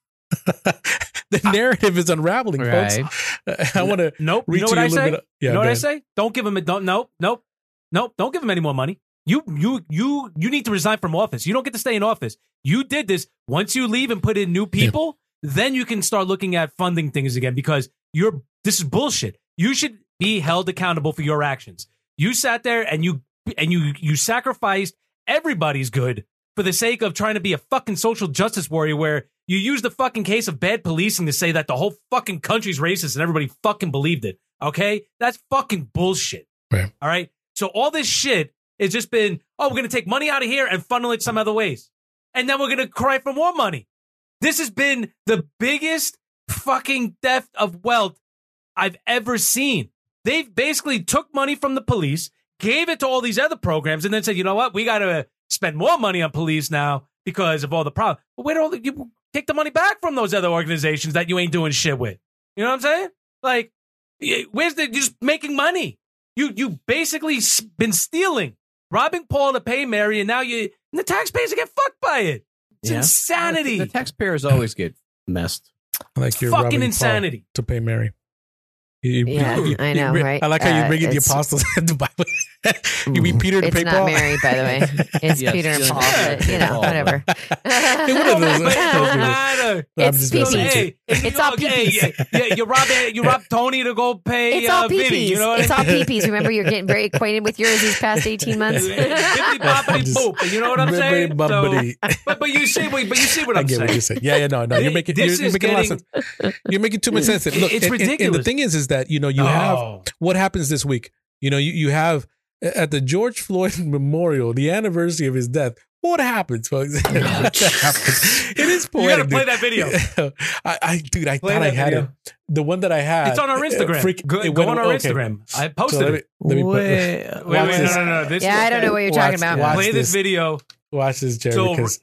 The narrative is unraveling, Right. folks. I want to Nope. read You know to what you I a little say? bit of- yeah, you know go what I ahead. say? Don't give him a don't. Nope. Nope. Nope. Don't give him any more money. You you you you need to resign from office. You don't get to stay in office. You did this. Once you leave and put in new people, then you can start looking at funding things again, because you're this is bullshit. You should be held accountable for your actions. You sat there and you and you you sacrificed everybody's good for the sake of trying to be a fucking social justice warrior, where you use the fucking case of bad policing to say that the whole fucking country's racist and everybody fucking believed it. Okay? That's fucking bullshit. Right. All right? So all this shit has just been, oh, we're going to take money out of here and funnel it some other ways. And then we're going to cry for more money. This has been the biggest fucking theft of wealth I've ever seen. They've basically took money from the police, gave it to all these other programs, and then said, you know what? We got to spend more money on police now because of all the problems. But where do all the, you take the money back from those other organizations that you ain't doing shit with? You know what I'm saying? Like, where's the, you're just making money. You you basically s- been stealing, robbing Paul to pay Mary, and now you, and the taxpayers get fucked by it. It's Yeah. insanity. The taxpayers always get messed. Like you're fucking robbing Paul insanity. to pay Mary. You- you- Yeah, you- I know, you- right? I like how you Uh, bring in the it's- apostles in the Bible. You mean Peter to It's pay not Paul? Mary, by the way. It's Yes, Peter and yes, Paul, yes. but, you know, Paul. whatever. Hey, one of those- But it don't matter. I'm It's just pee-pees. messing with you. Hey, if It's you- all okay, pee-pees. yeah, yeah, you rob you rob Tony to go pay It's uh, all Vinny. pee-pees. You know what It's I all mean? pee-pees. Remember, you're getting very acquainted with yours these past eighteen months. Bippity boppity Just- boop. You know what I'm saying? Bippity boppity. So, but but you see but you see what I I'm get saying. what you're saying. Yeah, yeah, no, no. You're making, you're, This you're is making a lot of getting- sense. You're making too much sense. Look, It's and- and- And, the ridiculous. thing is, is that, you know, you have, Oh. what happens this week? You know, you, you have at the George Floyd Memorial, the anniversary of his death. What happens, folks? What happens? It is poetic. You gotta play dude. that video. I, I, dude, I Play thought I that had video. it. The one that I had. It's on our uh, Instagram. freak- go it go went- on our okay. Instagram. I So posted let me, it. let me put, Wait, Wait, watch wait, this. no, no, no. This Yeah, I don't know what you're Watch- talking about. watch Play this this. video. watch this, Jerry. So, because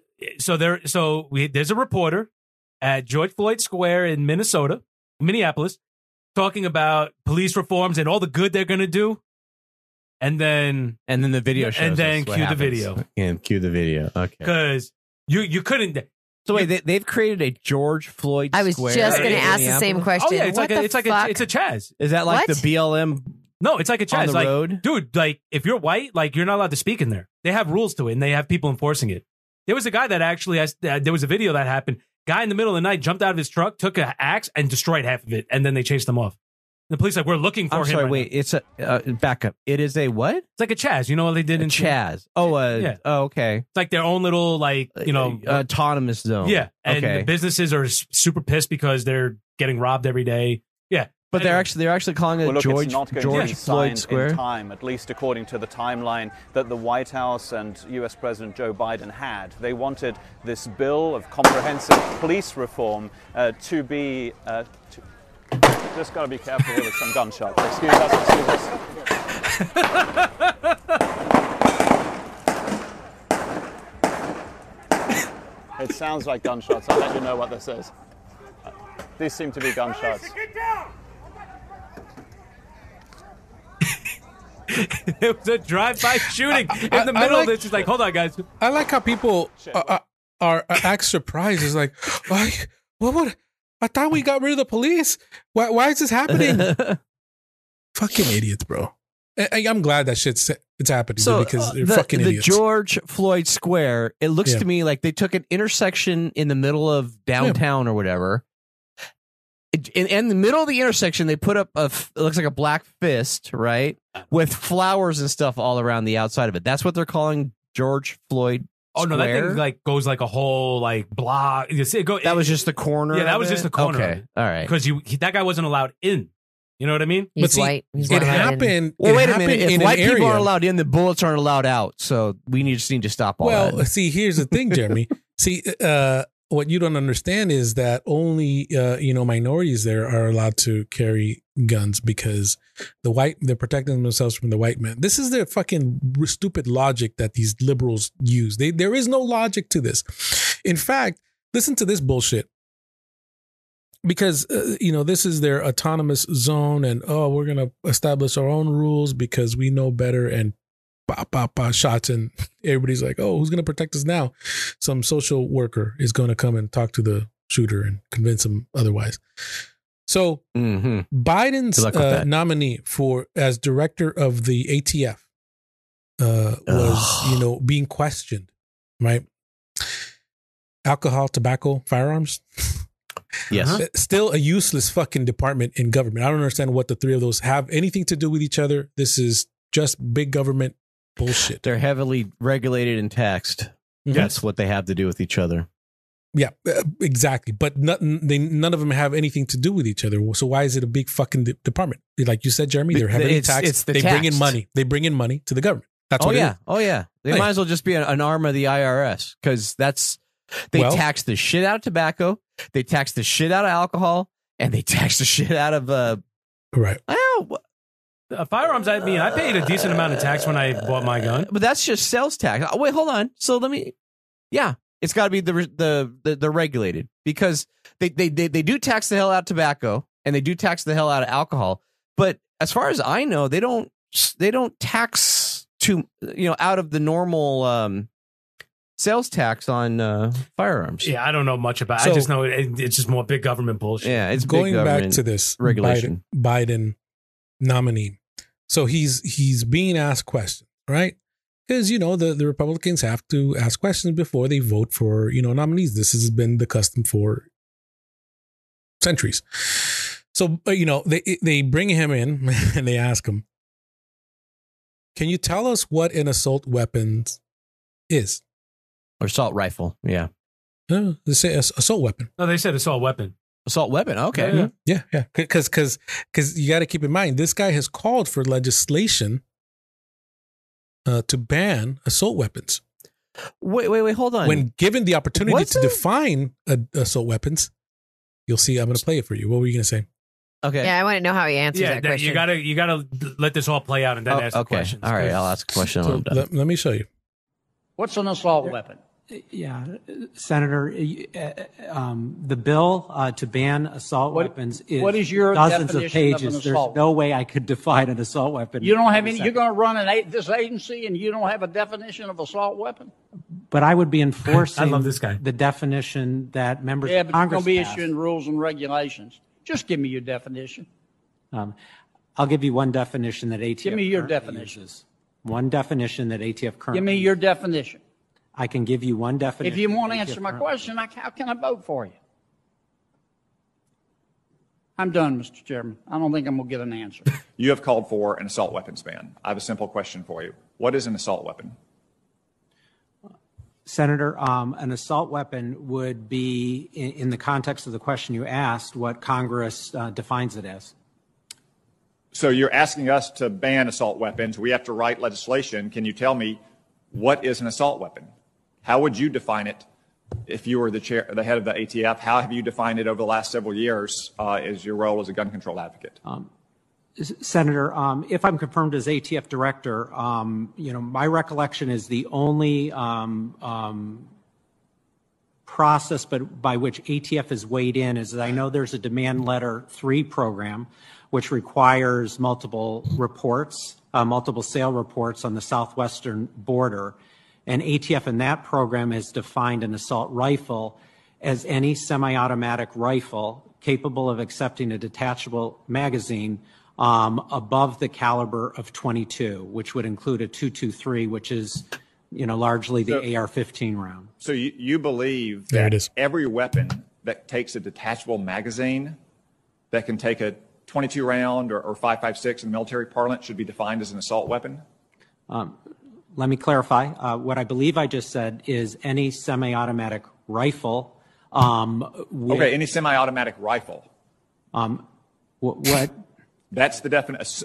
so there, so we there's a reporter at George Floyd Square in Minnesota, Minneapolis, talking about police reforms and all the good they're going to do, and then And then the video shows And then us what cue the happens. video. And cue the video. Okay. because you you couldn't. So wait, they, they've created a George Floyd I was Square just going going to to in ask the same Minneapolis? question. Oh yeah, it's What like a, the it's like fuck? a, it's a Chaz. Is that like What? the B L M No, it's like a on Chaz. the Like, road? dude, like if you're white, like you're not allowed to speak in there. They have rules to it, and they have people enforcing it. There was a guy that actually, has, uh, there was a video that happened. Guy in the middle of the night jumped out of his truck, took an axe, and destroyed half of it, and then they chased him off. The police like, we're looking for I'm him. sorry, right wait. now. It's a uh, back up. It is a what? It's like a Chaz. You know what they did A in Chaz. Oh, uh, Yeah. oh, okay. It's like their own little, like, you know, Uh, autonomous zone. yeah. And okay. the businesses are s- super pissed because they're getting robbed every day. Yeah. But they're Anyway. actually they're actually calling it Well, look, George it's not going George to be Floyd signed Square. in time, at least according to the timeline that the White House and U S President Joe Biden had. They wanted this bill of comprehensive police reform uh, to be. Uh, to just got to be careful here with some gunshots. Excuse us. Excuse us. It sounds like gunshots. I'll let you know what this is. Uh, these seem to be gunshots. It was a drive-by shooting in I- the I middle like- of this. He's like, hold on, guys. I like how people uh, uh, are, are act surprised. It's like, like, what would I thought we got rid of the police? Why, why is this happening? Fucking idiots, bro. I, I'm glad that shit's it's happening So because uh, they're the, fucking the idiots. George Floyd Square, it looks Yeah. to me like they took an intersection in the middle of downtown or whatever. It- In, in the middle of the intersection, they put up a f- it looks like a black fist, right, with flowers and stuff all around the outside of it. That's what they're calling George Floyd. Oh no, that Square? thing like goes like a whole like block. You see, it go, That was just the corner. yeah, that of was it? just the corner. Okay, all right. because you he, that guy wasn't allowed in. You know what I mean? He's But see, white. He's it white. happened. Well, it wait a happened minute. If in white an people area. aren't allowed in, the bullets aren't allowed out. So we need, just need to stop all Well, that. see, here's the thing, Jeremy. see, uh, what you don't understand is that only uh, you know minorities there are allowed to carry guns because the white they're protecting themselves from the white man. This is their fucking stupid logic that these liberals use. They there is no logic to this. In fact, listen to this bullshit. Because uh, you know this is their autonomous zone, and oh, we're gonna establish our own rules because we know better, and pop, pop, pop shots, and everybody's like, oh, who's gonna protect us now? Some social worker is gonna come and talk to the shooter and convince him otherwise. So Mm-hmm. Biden's Good luck with uh, that. nominee for as director of the A T F uh, was, Ugh. you know, being questioned, right? Alcohol, tobacco, firearms. Yes. Uh-huh. Still a useless fucking department in government. I don't understand what the three of those have anything to do with each other. This is just big government bullshit. They're heavily regulated and taxed. Mhm. That's what they have to do with each other. Yeah, uh, exactly. But none, they, none of them have anything to do with each other. So why is it a big fucking de- department? Like you said, Jeremy, they're It- heavily it's- taxed. it's the they bring in taxed. money. They bring in money to the government. That's Oh what yeah. it is. Oh yeah. They Hey. might as well just be an, an arm of the I R S because that's they Well- tax the shit out of tobacco, they tax the shit out of alcohol, and they tax the shit out of uh. Right. Oh, Uh, firearms. I mean, I paid a decent amount of tax when I bought my gun. but that's just sales tax. Oh, wait, hold on. So let me. Yeah, it's got to be the the the they're regulated because they, they they they do tax the hell out of tobacco and they do tax the hell out of alcohol. But as far as I know, they don't they don't tax too you know out of the normal um, sales tax on uh, firearms. Yeah, I don't know much about. So- I just know it, it's just more big government bullshit. Yeah, it's Going big back government to this regulation. Biden, Biden nominee. So he's he's being asked questions, right? Because you know the, the Republicans have to ask questions before they vote for you know nominees. This has been the custom for centuries. So uh, you know they they bring him in and they ask him, "Can you tell us what an assault weapon is?" Or assault rifle. Yeah, Uh, they say ass- assault weapon. No, they said assault weapon. assault weapon. Okay. Yeah. Yeah, yeah. Because because because you got to keep in mind this guy has called for legislation uh, to ban assault weapons. Wait, wait, wait. Hold on. When given the opportunity What's to a- define uh, assault weapons, you'll see. I'm going to play it for you. What were you going to say? okay. Yeah, I want to know how he answers Yeah, that that- question. you gotta you gotta let this all play out and then Oh, ask the okay. questions. All right. I'll ask a question. when So I'm done. let, let me show you. What's an assault weapon? Yeah, Senator, uh, um, the bill uh, to ban assault What- weapons is, what is your dozens of definition of pages. an There's assault no way I could define an assault weapon. You don't have in a any. second. You're going to run an a, this agency, and you don't have a definition of assault weapon. But I would be enforcing I love this guy. the definition that members Yeah, of but you're Congress going to be passed. issuing rules and regulations. Just give me your definition. Um, I'll give you one definition that A T F Give me your currently definition. uses. One definition that A T F currently Give me your definition. I can give you one definition. If you won't that A T F answer my currently- question, I, how can I vote for you? I'm done, Mister Chairman. I don't think I'm going to get an answer. You have called for an assault weapons ban. I have a simple question for you. What is an assault weapon? Senator, um, an assault weapon would be, in, in the context of the question you asked, what Congress uh, defines it as. So you're asking us to ban assault weapons. We have to write legislation. Can you tell me what is an assault weapon? How would you define it if you were the chair, the head of the A T F? How have you defined it over the last several years uh, as your role as a gun control advocate? Um, S- Senator, um, if I'm confirmed as A T F director, um, you know, my recollection is the only um, um, process but by which A T F has weighed in is that I know there's a demand letter three program which requires multiple reports, uh, multiple sale reports on the southwestern border. And A T F in that program has defined an assault rifle as any semi-automatic rifle capable of accepting a detachable magazine um, above the caliber of twenty-two, which would include a two twenty-three, which is, you know, largely the So- A R fifteen round. So you, you believe There it that is. every weapon that takes a detachable magazine that can take a twenty-two round or, or five five six in military parlance should be defined as an assault weapon? Um, let me clarify. Uh, what I believe I just said is any semi-automatic rifle. Um, with, okay, any semi-automatic rifle. Um, wh- what? That's the definition.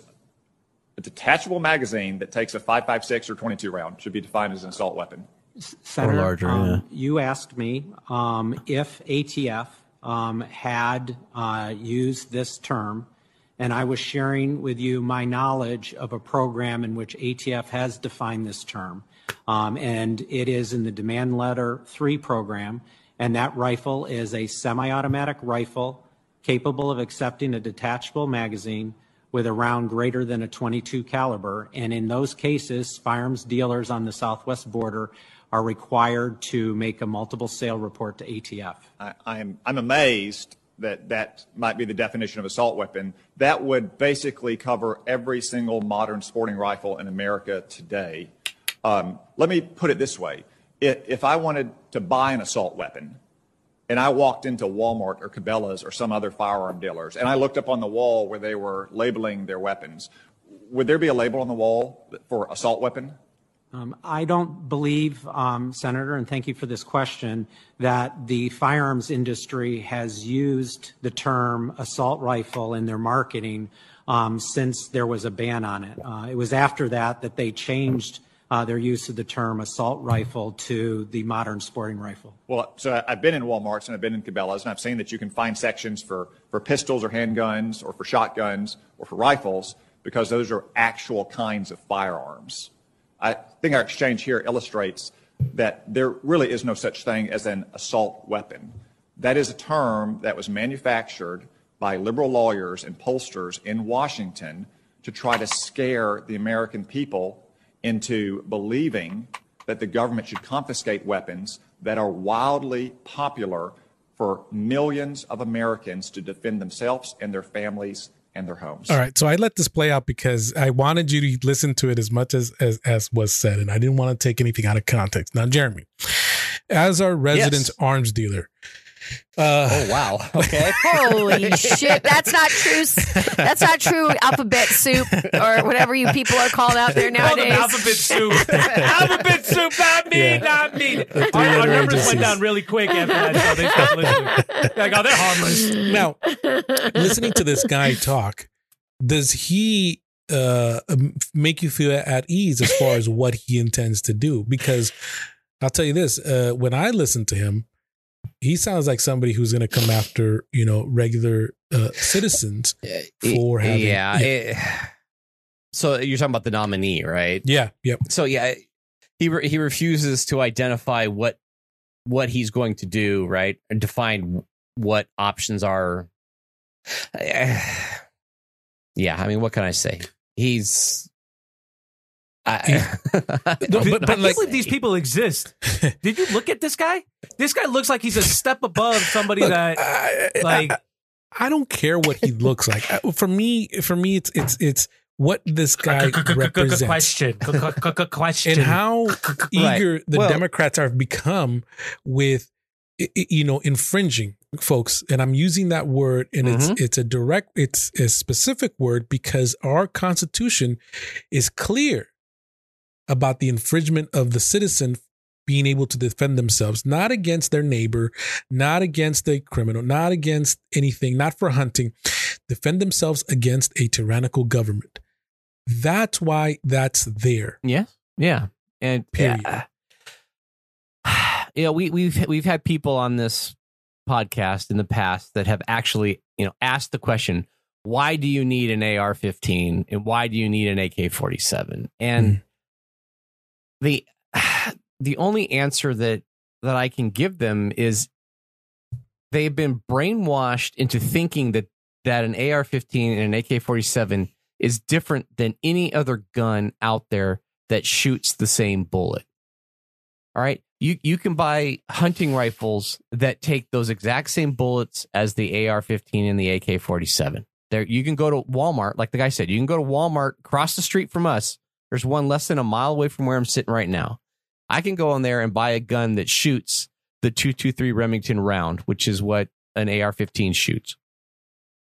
A detachable magazine that takes a five five six or twenty-two round should be defined as an assault weapon. Senator, or larger, um, yeah. you asked me um, if A T F um, had uh, used this term, and I was sharing with you my knowledge of a program in which A T F has defined this term, um, and it is in the Demand Letter three program, and that rifle is a semi-automatic rifle capable of accepting a detachable magazine with a round greater than a twenty-two caliber, and in those cases, firearms dealers on the southwest border are required to make a multiple sale report to A T F. I, I'm, I'm amazed that that might be the definition of assault weapon. That would basically cover every single modern sporting rifle in America today. Um, let me put it this way. If, if I wanted to buy an assault weapon and I walked into Walmart or Cabela's or some other firearm dealers and I looked up on the wall where they were labeling their weapons, would there be a label on the wall for assault weapon? Um, I don't believe, um, Senator, and thank you for this question, that the firearms industry has used the term assault rifle in their marketing um, since there was a ban on it. Uh, it was after that that they changed uh, their use of the term assault rifle to the modern sporting rifle. Well, so I've been in Walmarts and I've been in Cabela's and I've seen that you can find sections for, for pistols or handguns or for shotguns or for rifles because those are actual kinds of firearms. I think our exchange here illustrates that there really is no such thing as an assault weapon. That is a term that was manufactured by liberal lawyers and pollsters in Washington to try to scare the American people into believing that the government should confiscate weapons that are wildly popular for millions of Americans to defend themselves and their families and their homes. All right. So I let this play out because I wanted you to listen to it as much as, as, as was said, and I didn't want to take anything out of context. Now, Jeremy, as our resident Yes. arms dealer. Uh, oh, wow. Okay. Holy shit. That's not true. That's not true. Alphabet soup or whatever you people are called out there Call them nowadays. alphabet soup. Alphabet soup, not me, Yeah. not me. Our, three-letter our numbers agencies. went down really quick after that, so they stopped listening. Like, oh, they're harmless. Now, listening to this guy talk, does he uh, um, make you feel at ease as far as what he intends to do? Because I'll tell you this, uh, when I listen to him, he sounds like somebody who's going to come after, you know, regular uh, citizens for having. Yeah. It, so you're talking about the nominee, right? Yeah. Yep. So yeah, he re- he refuses to identify what what he's going to do, right, and define what options are. Yeah, I mean, what can I say? He's. I, No, but- but, but I like- can't believe these people exist. Did you look at this guy? This guy looks like he's a step above somebody Look, that, I, like, I, I don't care what he looks like. I- For me, for me, it's it's it's what this guy represents. question, question, And how eager the Well- Democrats have become with, i- i- you know, infringing folks. And I'm using that word, and it's Mhm. it's a direct, it's a specific word because our Constitution is clear about the infringement of the citizen being able to defend themselves, not against their neighbor, not against a criminal, not against anything, not for hunting, defend themselves against a tyrannical government. That's why that's there. yeah, yeah, and Period. yeah, you know, we we've we've had people on this podcast in the past that have actually, you know, asked the question, why do you need an A R fifteen and why do you need an A K forty-seven? And Mm. the the only answer that that I can give them is they've been brainwashed into thinking that that an A R fifteen and an A K forty-seven is different than any other gun out there that shoots the same bullet. All right, you you can buy hunting rifles that take those exact same bullets as the A R fifteen and the A K forty-seven. There, you can go to Walmart, like the guy said. You can go to Walmart across the street from us. There's one less than a mile away from where I'm sitting right now. I can go in there and buy a gun that shoots the two twenty-three Remington round, which is what an A R fifteen shoots.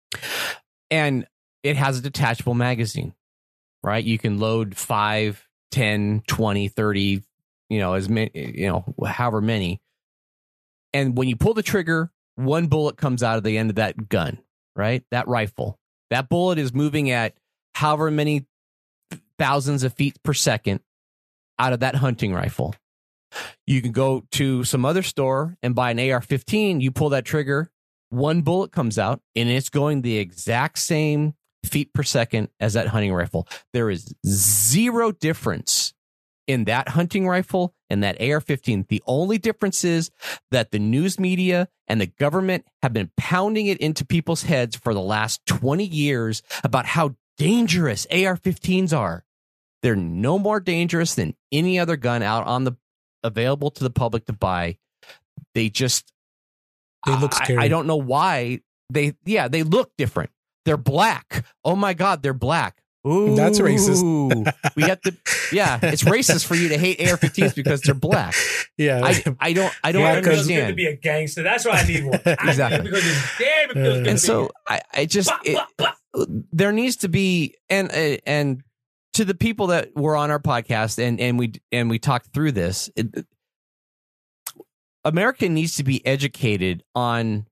And it has a detachable magazine, right? You can load five, ten, twenty, thirty, you know, as many, you know, however many. And when you pull the trigger, one bullet comes out of the end of that gun, right? That rifle. That bullet is moving at however many thousands of feet per second out of that hunting rifle. You can go to some other store and buy an A R fifteen. You pull that trigger, one bullet comes out, and it's going the exact same feet per second as that hunting rifle. There is zero difference in that hunting rifle and that A R fifteen. The only difference is that the news media and the government have been pounding it into people's heads for the last twenty years about how dangerous A R fifteens are. They're no more dangerous than any other gun out on the available to the public to buy. They just they look scary. I, I don't know why they yeah, they look different. They're black. Oh my God, they're black. Ooh, that's racist. We got the yeah. It's racist for you to hate A R fifteens because they're black. Yeah, I, I don't I don't yeah, understand. It's good to be a gangster. That's why I need one. Exactly. I, because it's damn it feels good And to so be. I, I just it, there needs to be and and to the people that were on our podcast and and we and we talked through this. It, America needs to be educated on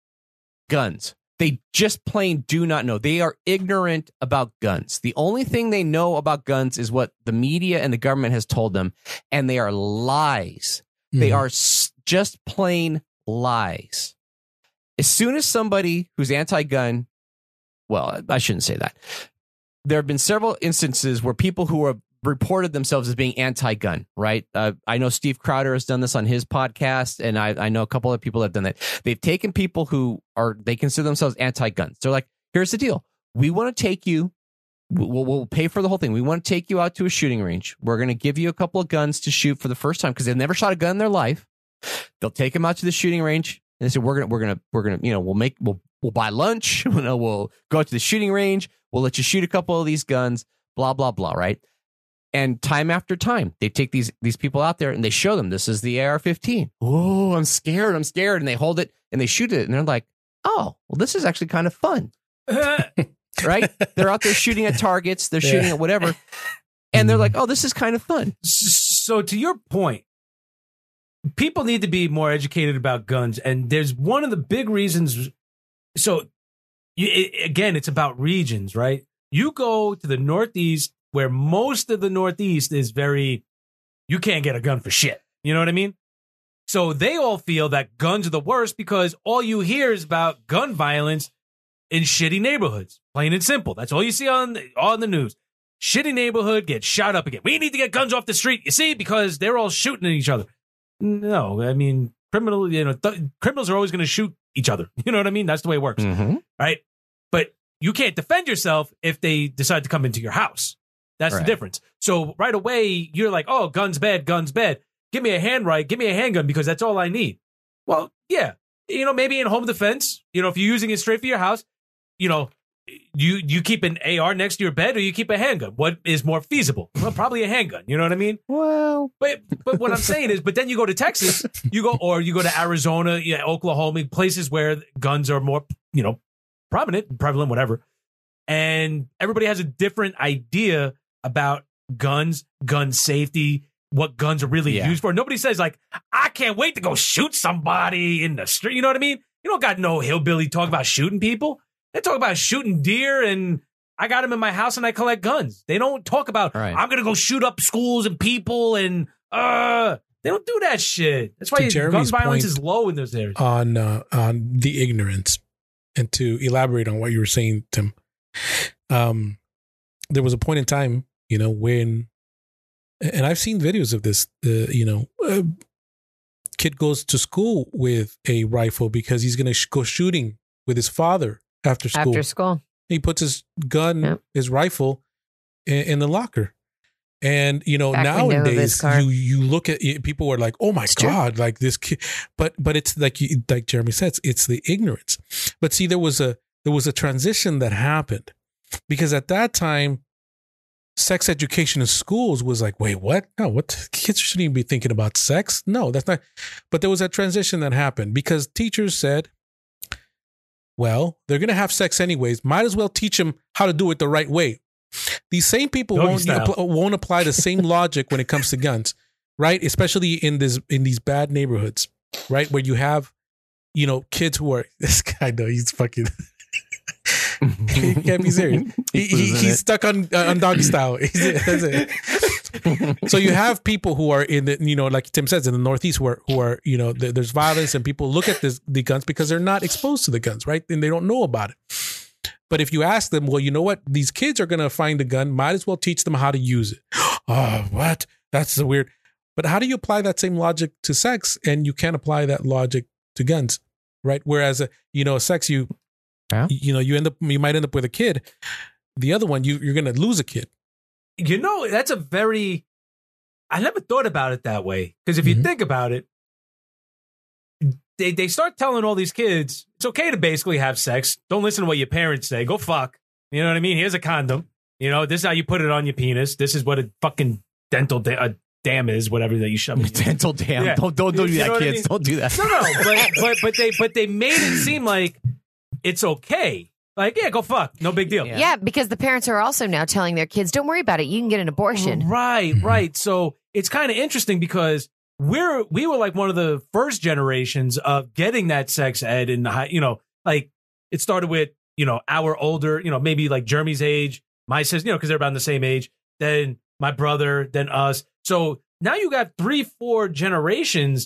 guns. They just plain do not know. They are ignorant about guns. The only thing they know about guns is what the media and the government has told them, and they are lies. Mm-hmm. They are s- just plain lies. As soon as somebody who's anti-gun, well, I shouldn't say that. There have been several instances where people who have reported themselves as being anti-gun, right? Uh, I know Steve Crowder has done this on his podcast, and I, I know a couple of people have done that. They've taken people who are, they consider themselves anti-guns. They're like, here's the deal. We want to take you, we'll, we'll pay for the whole thing. We want to take you out to a shooting range. We're going to give you a couple of guns to shoot for the first time because they've never shot a gun in their life. They'll take them out to the shooting range, and they say, we're going to, we're going to, we're going to, you know, we'll make, we'll, we'll buy lunch. You know, we'll go out to the shooting range. We'll let you shoot a couple of these guns, blah, blah, blah, right? And time after time, they take these these people out there and they show them, this is the A R fifteen. Oh, I'm scared. I'm scared. And they hold it and they shoot it. And they're like, oh, well, this is actually kind of fun. Right? They're out there shooting at targets. They're shooting yeah. at whatever. And they're like, oh, this is kind of fun. So to your point, people need to be more educated about guns. And there's one of the big reasons. So you, it, again, it's about regions, right? You go to the Northeast, where most of the Northeast is very, you can't get a gun for shit. You know what I mean? So they all feel that guns are the worst because all you hear is about gun violence in shitty neighborhoods. Plain and simple. That's all you see on the, on the news. Shitty neighborhood gets shot up again. We need to get guns off the street, you see, because they're all shooting at each other. No, I mean, criminal, you know, th- criminals are always going to shoot each other. You know what I mean? That's the way it works. Mm-hmm. Right? But you can't defend yourself if they decide to come into your house. That's right. The difference. So right away, you're like, oh, gun's bad, gun's bad. Give me a handright, give me a handgun because that's all I need. Well, yeah. You know, maybe in home defense, you know, if you're using it straight for your house, you know, you you keep an A R next to your bed or you keep a handgun. What is more feasible? Well, probably a handgun. You know what I mean? Well, but but what I'm saying is, but then you go to Texas, you go, or you go to Arizona, yeah, Oklahoma, places where guns are more, you know, prominent, prevalent, whatever. And everybody has a different idea about guns, gun safety, what guns are really yeah. used for. Nobody says like, I can't wait to go shoot somebody in the street. You know what I mean? You don't got no hillbilly talk about shooting people. They talk about shooting deer and I got them in my house and I collect guns. They don't talk about, right. I'm going to go shoot up schools and people and, uh, they don't do that shit. That's why gun violence is low in those areas. On, uh, on the ignorance, and to elaborate on what you were saying, Tim, um, there was a point in time, you know, when, and I've seen videos of this, uh, you know, uh, kid goes to school with a rifle because he's going to sh- go shooting with his father after school. After school. He puts his gun, yep. his rifle in, in the locker. And, you know, Back nowadays you, you look at it, people are like, oh my it's God, true. Like this kid, but, but it's like, like Jeremy says, it's the ignorance. But see, there was a, there was a transition that happened because at that time, sex education in schools was like, wait, what? No, what? Kids shouldn't even be thinking about sex. No, that's not. But there was a transition that happened because teachers said, well, they're going to have sex anyways. Might as well teach them how to do it the right way. these same people Doggy won't style. apply, won't apply the same logic when it comes to guns, right? Especially in this in these bad neighborhoods, right, where you have, you know, kids who are this guy. No, he's fucking. He can't be serious. He, he, he's stuck on uh, on doggy style. That's it. So you have people who are in the, you know, like Tim says, in the Northeast, who are, who are you know, th- there's violence and people look at this, the guns because they're not exposed to the guns, right? And they don't know about it. But if you ask them, well, you know what? These kids are going to find a gun. Might as well teach them how to use it. Oh, what? That's so weird. But how do you apply that same logic to sex? And you can't apply that logic to guns, right? Whereas, uh, you know, sex, you, yeah. you know, you end up, you might end up with a kid. The other one, you, you're going to lose a kid. You know, that's a very, I never thought about it that way. Because if you Mm-hmm. think about it, they, they start telling all these kids, it's okay to basically have sex. Don't listen to what your parents say. Go fuck. You know what I mean? Here's a condom. You know, this is how you put it on your penis. This is what a fucking dental da- a dam is, whatever that you shove in. Dental dam. Yeah. Don't don't, don't do You that, know what I kids. mean? Don't do that. No, no, but, but, but, they, but they made it seem like it's okay. Like, yeah, go fuck. No big deal. Yeah. because the parents are also now telling their kids, don't worry about it. You can get an abortion. Right, right. So it's kind of interesting because we're we were like one of the first generations of getting that sex ed in the high, you know, like it started with, you know, our older, you know, maybe like Jeremy's age, my sister, you know, because they're about the same age, then my brother, then us. So now you got three, four generations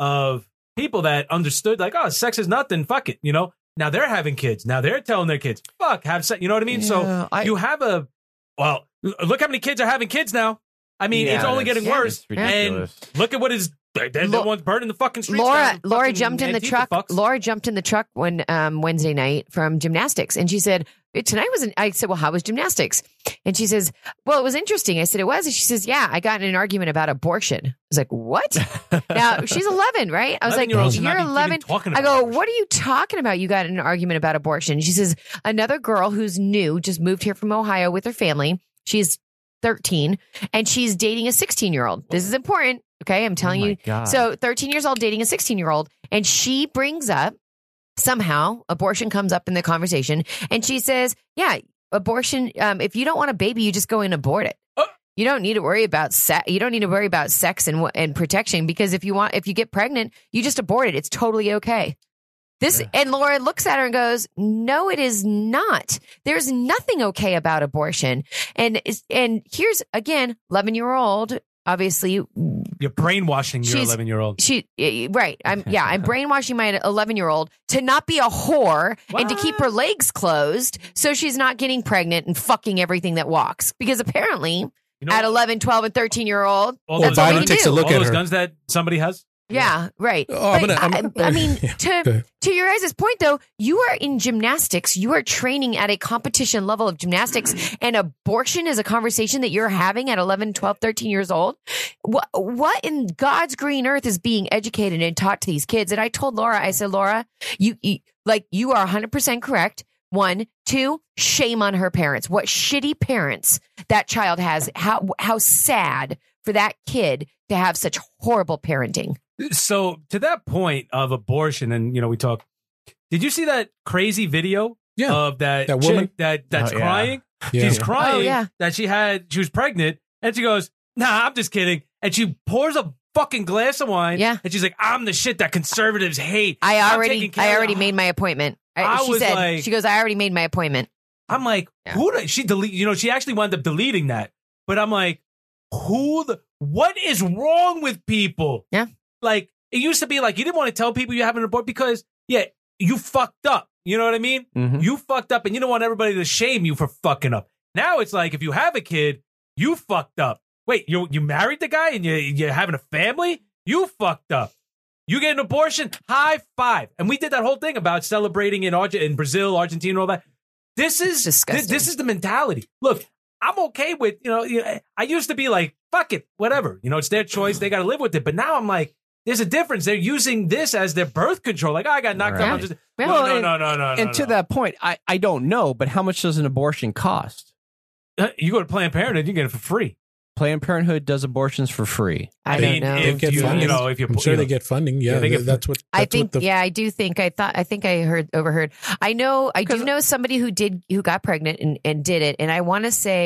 of people that understood like, oh, sex is nothing, fuck it, you know. Now they're having kids. Now they're telling their kids, fuck, have sex. You know what I mean? Yeah, so I- you have a, well, l- look how many kids are having kids now. I mean, Yeah, it's only that's- getting worse. it's ridiculous. And look at what is, they're the Lo- ones burning the fucking streets. Laura, down, Laura fucking jumped in the Antifa truck. fucks. Laura jumped in the truck one um, Wednesday night from gymnastics, and she said, "Tonight was." An, I said, "Well, how was gymnastics?" And she says, "Well, it was interesting." I said, "It was." And she says, "Yeah, I got in an argument about abortion." I was like, "What?" Now she's eleven, right? I was like, eleven-year-olds should "You're not be even eleven." talking I about go, "What are you talking about? You got in an argument about abortion?" She says, "Another girl who's new just moved here from Ohio with her family. She's thirteen, and she's dating a sixteen-year-old. This is important." Okay, I'm telling Oh my you. God. So thirteen years old dating a sixteen year old. And she brings up somehow abortion comes up in the conversation. And she says, yeah, abortion. Um, if you don't want a baby, you just go and abort it. You don't need to worry about sex. You don't need to worry about sex and, and protection, because if you want, if you get pregnant, you just abort it. It's totally okay. This and Laura looks at her and goes, "No, it is not. There's nothing okay about abortion." And and here's again, eleven year old. Obviously, You're brainwashing your She's- eleven year old. she eh, right. I'm yeah. I'm brainwashing my eleven year old to not be a whore and to keep her legs closed so she's not getting pregnant and fucking everything that walks. Because apparently, know- at eleven, twelve, and thirteen year old, All that's those, all they can do. all those guns that somebody has. Yeah, right. Oh, I'm But gonna- I'm- I, I mean, Yeah, to go ahead. to your guys' point though, you are in gymnastics. You are training at a competition level of gymnastics, and abortion is a conversation that you're having at eleven, twelve, thirteen years old. What what in God's green earth is being educated and taught to these kids? And I told Laura, I said, Laura, you, you like you are one hundred percent correct. One, two, shame on her parents. What shitty parents that child has. How how sad for that kid to have such horrible parenting. So to that point of abortion, and you know, we talk. Did you see that crazy video Yeah. of that, That chick woman? that that's Oh, yeah. crying? Yeah. She's crying Oh, yeah. that she had she was pregnant, and she goes, "Nah, I'm just kidding." And she pours a fucking glass of wine. Yeah. and she's like, "I'm the shit that conservatives hate." I I'm already, taking care I of already the-" made my appointment. I, I she was said, like- she goes, I already made my appointment. I'm like, Yeah. who? Did, she delete? You know, she actually wound up deleting that. But I'm like, who? The? What is wrong with people? Yeah. Like it used to be like you didn't want to tell people you have an abort because yeah, you fucked up. You know what I mean? Mhm. You fucked up, and you don't want everybody to shame you for fucking up. Now it's like if you have a kid, you fucked up. Wait, you you married the guy and you you're having a family? You fucked up. You get an abortion? High five. And we did that whole thing about celebrating in Arge- in Brazil, Argentina, and all that. This is Disgusting. This, this is the mentality. Look, I'm okay with you know. You know, I used to be like, fuck it, whatever. You know, it's their choice. They got to live with it. But now I'm like, there's a difference. They're using this as their birth control. Like, oh, I got knocked Right. out. I'm just, Yeah. no, Well, no, and- no, no, no, no. And to no. that point, I, I don't know, but how much does an abortion cost? you go to Planned Parenthood, you get it for free. Planned Parenthood does abortions for free. I, I don't mean, know. if They get you- funding. you know, if you I'm put- sure you they know. get funding. Yeah, Yeah, they get- that's what. I That's think, what the, yeah, I do think, I thought, I think I heard, overheard. I know, I do know somebody who did, who got pregnant and, and did it. And I want to say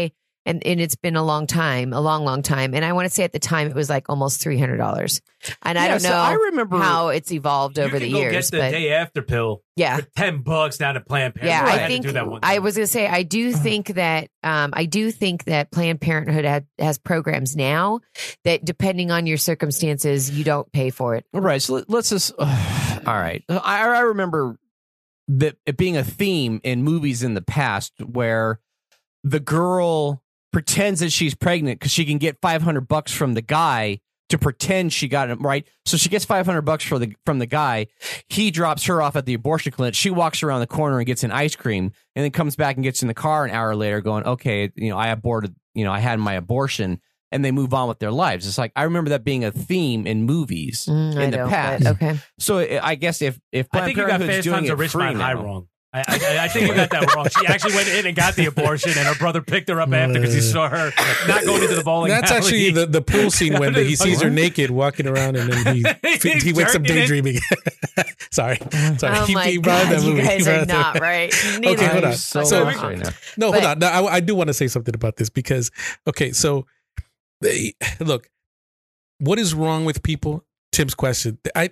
And, and it's been a long time, a long, long time. And I want to say at the time it was like almost three hundred dollars. And I Yeah, don't so know I remember- how it's evolved over you the can go years. get the but day after pill. Yeah. For ten bucks down at Planned Parenthood. yeah, I, I had think to do that one. I was going to say, I do think that, um, I do think that Planned Parenthood had, has programs now that depending on your circumstances, you don't pay for it. All right. So let- let's just, uh, all right. I, I remember that it being a theme in movies in the past where the girl pretends that she's pregnant because she can get five hundred bucks from the guy to pretend she got it right. So she gets five hundred bucks for the, from the guy. He drops her off at the abortion clinic. She walks around the corner and gets an ice cream and then comes back and gets in the car an hour later going, okay, you know, I aborted, you know, I had my abortion, and they move on with their lives. It's like, I remember that being a theme in movies Mm, in I the don't, past. but okay. So I I guess if, if I Planned think you got Parenthood's Fast doing Times it at free Ridgemont High now- wrong. I, I, I think you got that wrong. She actually went in and got the abortion, and her brother picked her up after because he saw her not going into the bowling That's alley. actually the, the pool scene when he sees her naked walking around and then he he, he wakes up jerking it. daydreaming. Sorry, sorry. Oh he, my he brought God, that you movie. He guys brought are that- not right. Neither Okay, hold are on. you. So, So lost right now. no, But- hold on. No, I, I do want to say something about this because, okay, so they, look, what is wrong with people? Tim's question. I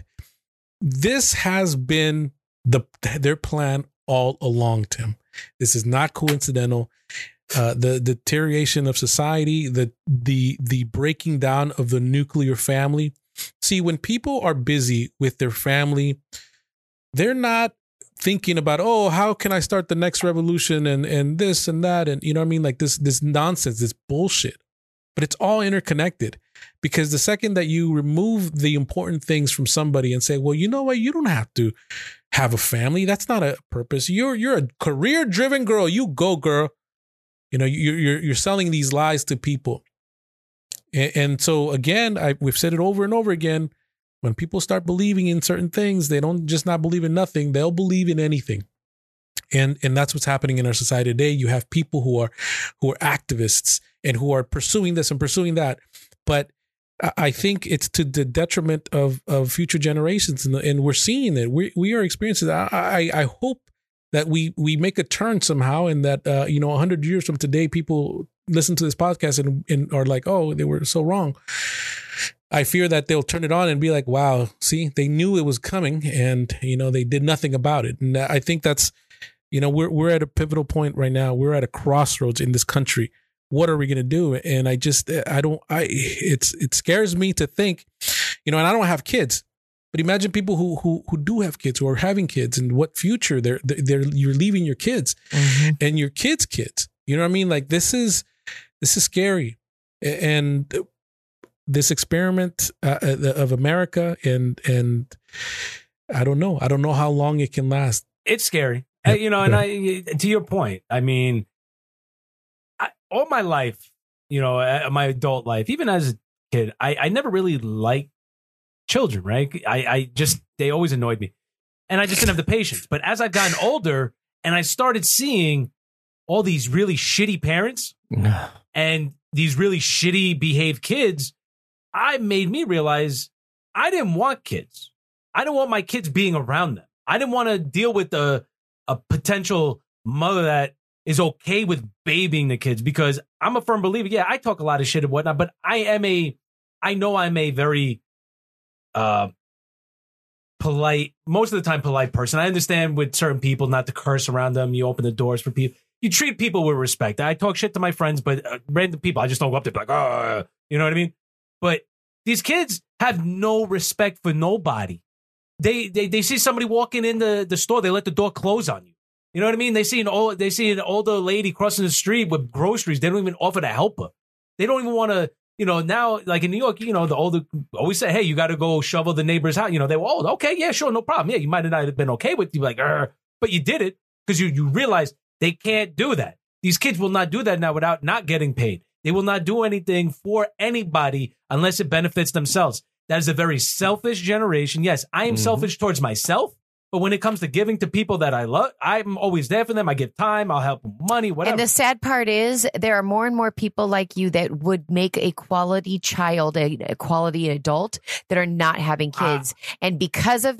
this has been the their plan all along, Tim. This is not coincidental. Uh, the, the deterioration of society, the the the breaking down of the nuclear family. See, when people are busy with their family, they're not thinking about, oh, how can I start the next revolution and and this and that, and you know what I mean, like this this nonsense, this bullshit. But it's all interconnected, because the second that you remove the important things from somebody and say, well, you know what, you don't have to have a family. That's not a purpose. You're you're a career driven girl. You go, girl. You know, you're you're you're selling these lies to people. And, and so again, I, we've said it over and over again. When people start believing in certain things, they don't just not believe in nothing. They'll believe in anything. And and that's what's happening in our society today. You have people who are who are activists and who are pursuing this and pursuing that. But I- I think it's to the detriment of of future generations, and, and we're seeing it. We we are experiencing that. I I, I hope that we we make a turn somehow, and that uh, you know, a hundred years from today, people listen to this podcast and, and are like, oh, they were so wrong. I fear that they'll turn it on and be like, wow, see, they knew it was coming, and you know, they did nothing about it. And I think that's, you know, we're we're at a pivotal point right now. We're at a crossroads in this country. What are we going to do? And I just, I don't, I, it's, it scares me to think, you know, and I don't have kids, but imagine people who, who, who do have kids, who are having kids, and what future they're, they're, you're leaving your kids mm-hmm. and your kids' kids. You know what I mean? Like, this is, this is scary. And this experiment uh, of America, and, and I don't know. I don't know how long it can last. It's scary. Uh, you know, and I, to your point, I mean, I, all my life, you know, uh, my adult life, even as a kid, I, I never really liked children, right? I, I just, they always annoyed me, and I just didn't have the patience. But as I've gotten older and I started seeing all these really shitty parents and these really shitty behaved kids, I made me realize I didn't want kids. I didn't want my kids being around them. I didn't want to deal with a, a potential mother that is okay with babying the kids, because I'm a firm believer. Yeah, I talk a lot of shit and whatnot, but I am a, I know I'm a very uh, polite, most of the time polite person. I understand with certain people not to curse around them. You open the doors for people. You treat people with respect. I talk shit to my friends, but uh, random people, I just don't go up there like, oh, you know what I mean? But these kids have no respect for nobody. They they they see somebody walking in the, the store, they let the door close on you. You know what I mean? They see an old they see an older lady crossing the street with groceries. They don't even offer to help her. They don't even want to, you know, now, like in New York, you know, the older always say, hey, you got to go shovel the neighbor's house. You know, they were, oh, okay, yeah, sure, no problem. Yeah, you might have not have been okay with you, like, Arr. But you did it because you, you realize they can't do that. These kids will not do that now without not getting paid. They will not do anything for anybody unless it benefits themselves. That is a very selfish generation. Yes, I am mm-hmm. selfish towards myself, but when it comes to giving to people that I love, I'm always there for them. I give time, I'll help them with money, whatever. And the sad part is there are more and more people like you that would make a quality child, a, a quality adult that are not having kids. Ah. And because of that,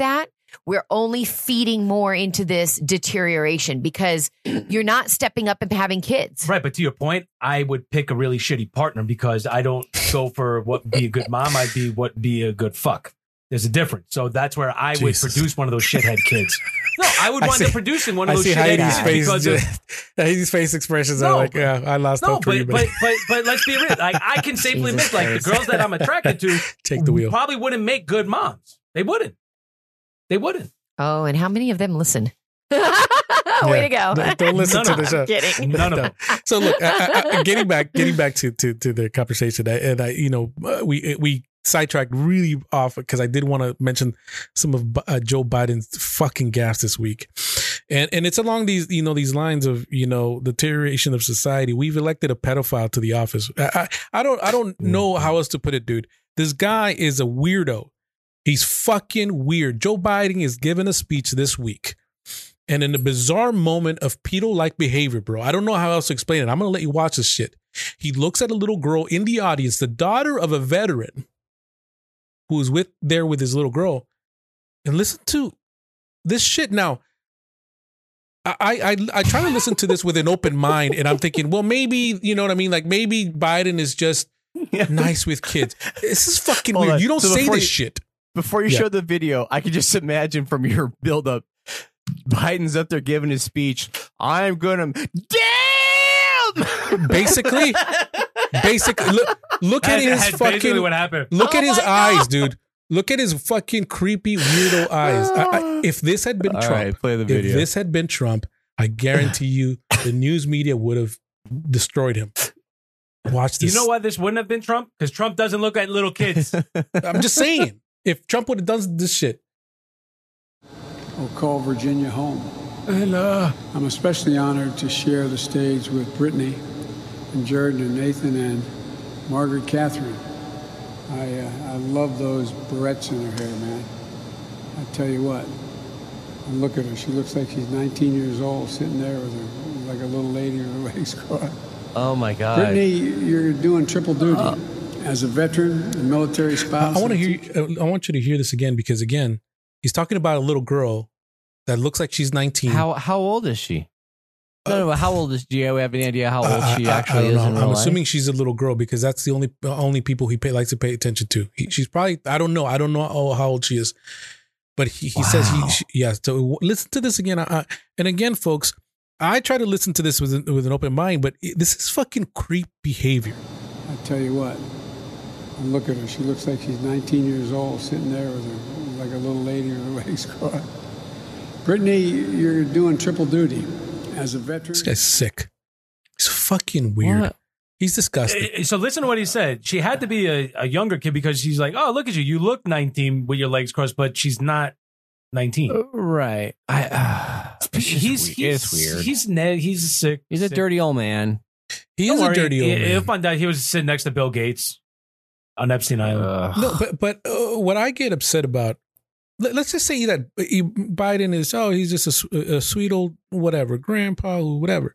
we're only feeding more into this deterioration because you're not stepping up and having kids. Right, but to your point, I would pick a really shitty partner because I don't go for what would be a good mom. I'd be what would be a good fuck. There's a difference. So that's where I Jesus. would produce one of those shithead kids. No, I would I wind see- up producing one of I those see shithead Heidi's kids face. because of, Heidi's face expressions No, are like, yeah, I lost no, hope for but, you, but but, but but let's be real. Like I can safely Jesus admit, like the Christ. girls that I'm attracted to, take the wheel. probably wouldn't make good moms. They wouldn't. They wouldn't. Oh, and how many of them listen? Way to go. Don't, don't listen None to of the them. show. I'm kidding. None of No. them. So look, I, I, I- getting back, getting back to to, to the conversation, I, and I, you know, uh, we we sidetracked really off because I did want to mention some of uh, Joe Biden's fucking gaffes this week, and and it's along these you know these lines of you know the deterioration of society. We've elected a pedophile to the office. I I, I don't I don't know how else to put it, dude. This guy is a weirdo. He's fucking weird. Joe Biden is giving a speech this week. And in a bizarre moment of pedo-like behavior, bro, I don't know how else to explain it. I'm going to let you watch this shit. He looks at a little girl in the audience, the daughter of a veteran who is with there with his little girl, and listen to this shit. Now, I, I I try to listen to this with an open mind, and I'm thinking, well, maybe, you know what I mean? Like maybe Biden is just nice with kids. This is fucking Hold weird. on. You don't So say before this you- shit. Before you Yeah. show the video, I could just imagine from your buildup, Biden's up there giving his speech. I'm gonna damn. Basically, basically, look, look at That's- his that's basically fucking. what happened. Look Oh at his my eyes, dude. Look at his fucking creepy weirdo eyes. I, I, if this had been All Trump, right, play the if video. this had been Trump, I guarantee you, the news media would have destroyed him. Watch this. You know why this wouldn't have been Trump? Because Trump doesn't look at little kids. I'm just saying. If Trump would have done this shit, We'll call Virginia home. and uh, I'm especially honored to share the stage with Brittany and Jordan and Nathan and Margaret Catherine. I, uh, I love those barrettes in her hair, man. I tell you what, and look at her. She looks like she's nineteen years old, sitting there with her, like a little lady with her legs crossed. Oh my God. Brittany, you're doing triple duty. As a veteran, a military I, spouse. I want to hear. You, I want you to hear this again because again, he's talking about a little girl that looks like she's nineteen. How how old is she? No, no, how old is? Do you have any idea how old I- she I- I actually don't is know. in real I'm life? assuming she's a little girl because that's the only only people he pay, likes to pay attention to. He, she's probably I don't know I don't know how, how old she is, but he, he says he she, yeah. So listen to this again, I, I- and again, folks. I try to listen to this with an, with an open mind, but it, this is fucking creep behavior. I tell you what, and look at her. She looks like she's nineteen years old, sitting there with her, like a little lady with her legs crossed. Brittany, you're doing triple duty. As a veteran, This guy's sick. He's fucking weird. What? He's disgusting. Eh, So listen to what he said. She had to be a, a younger kid because she's like, oh, look at you. You look nineteen with your legs crossed, but she's not nineteen. Right. I. Uh, he's, weird. he's It's weird. He's ne- he's sick. He's a sick. dirty old man. He Don't is a worry, dirty old he- man. He'll find out he was sitting next to Bill Gates on Epstein Island. No, but but uh, what I get upset about, let, let's just say that he- Biden is oh he's just a, s- a sweet old whatever grandpa who whatever.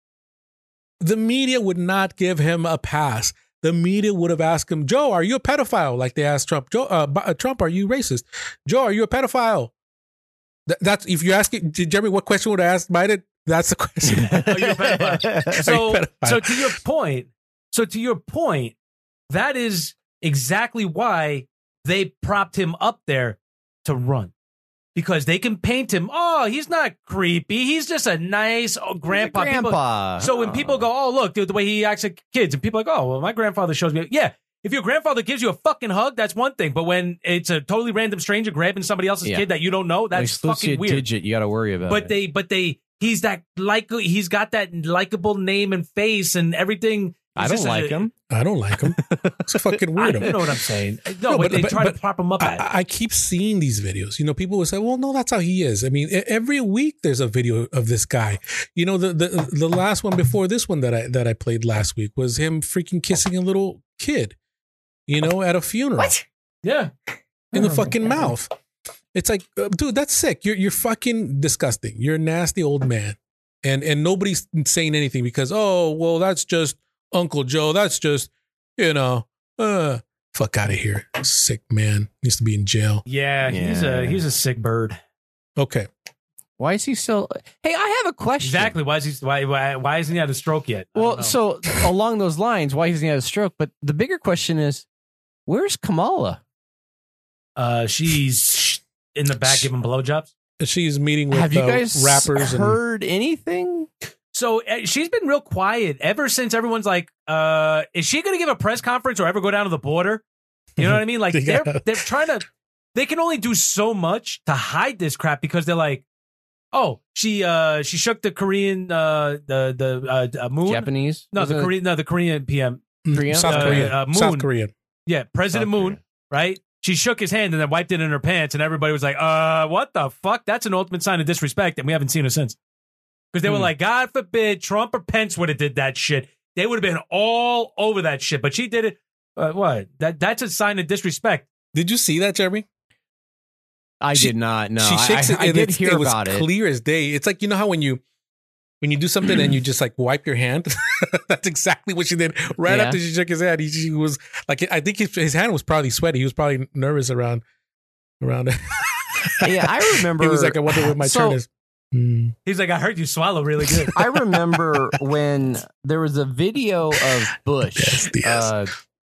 The media would not give him a pass. The media would have asked him, Joe, are you a pedophile? Like they asked Trump. Joe, uh, B- uh, Trump, are you racist? Joe, are you a pedophile? Th- that's if you ask it, Jeremy, what question would I ask Biden? That's the question. Are you a pedophile? Are you So, a pedophile? so to your point, so to your point, that is exactly why they propped him up there to run. Because they can paint him, oh, he's not creepy. He's just a nice oh, grandpa. People- grandpa. so when people go, oh, look, dude, the way he acts at kids, and people are like, oh, well, my grandfather shows me. Yeah, if your grandfather gives you a fucking hug, that's one thing. But when it's a totally random stranger grabbing somebody else's Yeah. kid that you don't know, When he that's slips you fucking a weird. digit, you got to worry about But it. they, but they, he's that like, he's got that likable name and face and everything. I He's don't just a- like him. I don't like him. It's a fucking I, weirdo. you know what I'm saying? No, but, they try to prop him up I, at it. I keep seeing these videos. You know, people will say, "Well, no, that's how he is." I mean, e- every week there's a video of this guy. You know, the the the last one before this one that I that I played last week was him freaking kissing a little kid. You know, at a funeral. What? Yeah, in the fucking mouth. It's like, uh, dude, that's sick. You're you're fucking disgusting. You're a nasty old man, and and nobody's saying anything because oh well, that's just Uncle Joe. That's just you know. Uh, Fuck out of here. Sick man. Needs to be in jail. Yeah, he's Yeah. a he's a sick bird. Okay. Why is he still? Hey, I have a question. Exactly. Why is he? Why why, why isn't he had a stroke yet? I don't know. Well, so along those lines, why hasn't he had a stroke? But the bigger question is, where's Kamala? uh, she's in the back giving blowjobs. She's meeting with Have you uh, guys rappers. heard anything? So uh, she's been real quiet ever since everyone's like, uh, is she going to give a press conference or ever go down to the border? You know what I mean? Like Yeah. they're they're trying to, they can only do so much to hide this crap because they're like, oh, she uh she shook the Korean uh the the uh, uh, moon Japanese? no the Was it- Korean no the Korean P M Mm, Korea? South Uh, Korean. uh, Moon. South Korean. yeah President South Moon Korea. right. She shook his hand and then wiped it in her pants, and everybody was like, uh, what the fuck? That's an ultimate sign of disrespect, and we haven't seen her since. Because they were Hmm. like, God forbid Trump or Pence would have did that shit. They would have been all over that shit. But she did it. Uh, what? That That's a sign of disrespect. Did you see that, Jeremy? I She- did not. No, she shakes I, it. I, I and did it's- hear it was about it. clear as day. It's like, you know how when you when you do something and you just like wipe your hand. That's exactly what she did. Right Yeah. after she shook his hand, he, she was like, I think his, his hand was probably sweaty. He was probably nervous around around it. Yeah, I remember. He was like, I wonder what my So- turn is. Mm. He's like, I heard you swallow really good. I remember when there was a video of Bush, Yes, yes. Uh,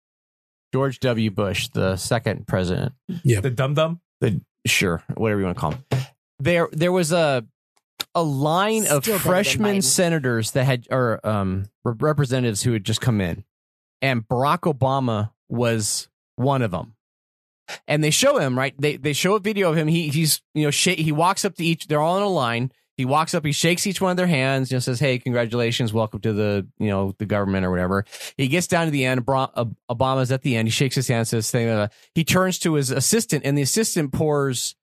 George W. Bush, the second president. The dum dum. The sure, whatever you want to call him. There, there was a a line of Still better than freshman Biden. senators that had or um rep- representatives who had just come in, and Barack Obama was one of them. And they show him, right? They they show a video of him. He he's you know sh- he walks up to each. They're all in a line. He walks up. He shakes each one of their hands. You know, says, "Hey, congratulations, welcome to the you know the government or whatever." He gets down to the end. Bra- Ob- Obama's at the end. He shakes his hand. Says, thing, uh, he turns to his assistant, and the assistant pours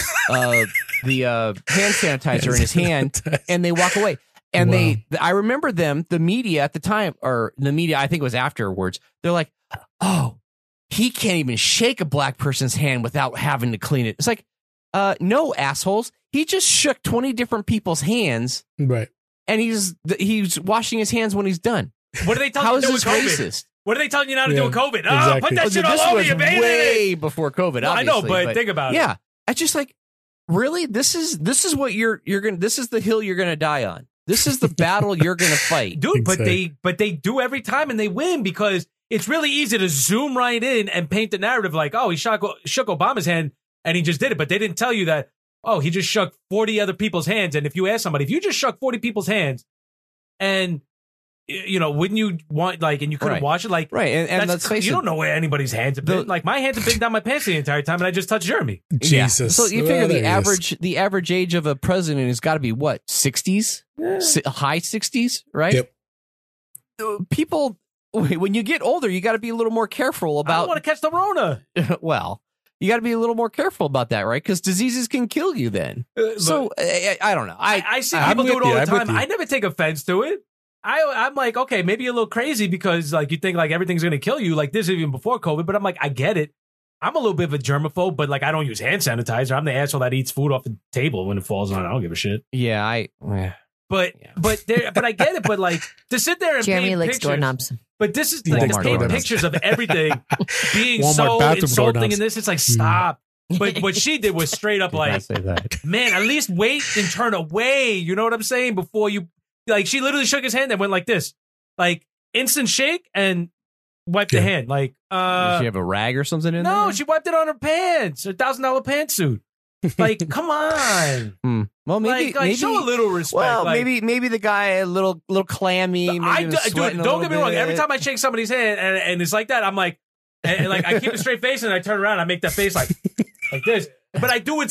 uh, the uh, hand sanitizer in his hand, and they walk away. And Wow. they, I remember them, the media at the time, or the media, I think it was afterwards. They're like, "Oh, he can't even shake a black person's hand without having to clean it." It's like, uh, no, assholes. He just shook twenty different people's hands, Right. and he's he's washing his hands when he's done. What are they telling How you is to do this with COVID? racist? What are they telling you now to Yeah, do with COVID? Oh, exactly. put that Oh, shit this all over was you, baby. way before COVID. Well, I know, obviously, but think about it. yeah, I just like really. This is this is what you're you're gonna. This is the hill you're gonna die on. This is the battle you're gonna fight, Dude, but Exactly. they but they do every time and they win because it's really easy to zoom right in and paint the narrative like, oh, he shook, shook Obama's hand and he just did it. But they didn't tell you that, oh, he just shook forty other people's hands. And if you ask somebody, if you just shook forty people's hands and, y- you know, wouldn't you want, like, and you couldn't Right. watch it, like, right? And, and let's face you it, don't know where anybody's hands have been. The- like, my hands have been down my pants the entire time and I just touched Jeremy. Yeah. Jesus. So you Well, figure there he the is. average the average age of a president has got to be what sixties, Si- high sixties, right? Yep. Uh, People, when you get older, you got to be a little more careful I don't about. want to catch the Rona. well, you got to be a little more careful about that, right? Because diseases can kill you then. Uh, So I, I I don't know. I, I I see I'm people do with it all you, the I'm with time. you. I never take offense to it. I, I'm like, okay, maybe a little crazy because like you think like everything's going to kill you like this even before COVID, but I'm like, I get it. I'm a little bit of a germaphobe, but like I don't use hand sanitizer. I'm the asshole that eats food off the table when it falls on. I don't give a shit. yeah, I eh. But Yeah. but there, but I get it. But like to sit there and Jeremy paint licks pictures, doorknobs. but this is He like likes to paint doorknobs. pictures of everything being Walmart so bathroom insulting doorknobs. and this. It's like stop. But what she did was straight up Did not like, say that. man, at least wait and turn away. You know what I'm saying? Before you, like, she literally shook his hand and went like this, like instant shake and wiped the Yeah. hand. Like, uh, Does she have a rag or something in no, there? she wiped it on her pants, a thousand dollar pantsuit. Like, come on, Hmm. Well, maybe like, like maybe show a little respect. well, like, maybe maybe the guy a little little clammy. Maybe I he was do, sweating dude, a don't get me little wrong. Every bit. time I shake somebody's hand and, and it's like that, I'm like, and, and like I keep a straight face and I turn around, I make that face like like this, but I do it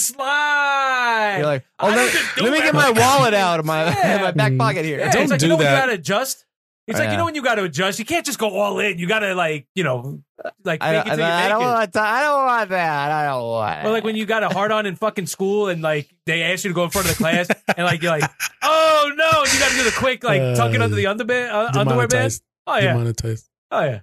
slide. You're like, oh, I let, don't just do let me it. get my wallet out of my Yeah. my back pocket here. Yeah, Don't it's like, do you know when that. you gotta adjust. It's like Yeah. you know when you gotta adjust. You can't just go all in. You gotta like you know like I, fake it till you I make don't it. want that. I don't want that. I don't want. Or like when you got a hard on in fucking school and like they ask you to go in front of the class and like you're like, oh no, you got to do the quick like Uh, tuck it under the underband, uh, underwear band. Demonetized. Oh yeah, Demonetized. oh yeah.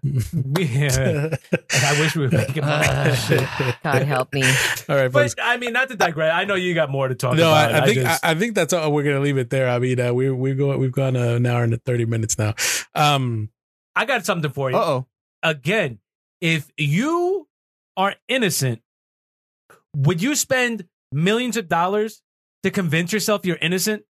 yeah. I wish we would make it. More. God help me. All right, folks. But I mean, not to digress. I know you got more to talk No, about. I, I think just- I, I think that's all. We're gonna leave it there. I mean, uh, we we go we've gone uh, an hour and thirty minutes now. Um, I got something for you. Uh oh. Again, if you are innocent, would you spend millions of dollars to convince yourself you're innocent?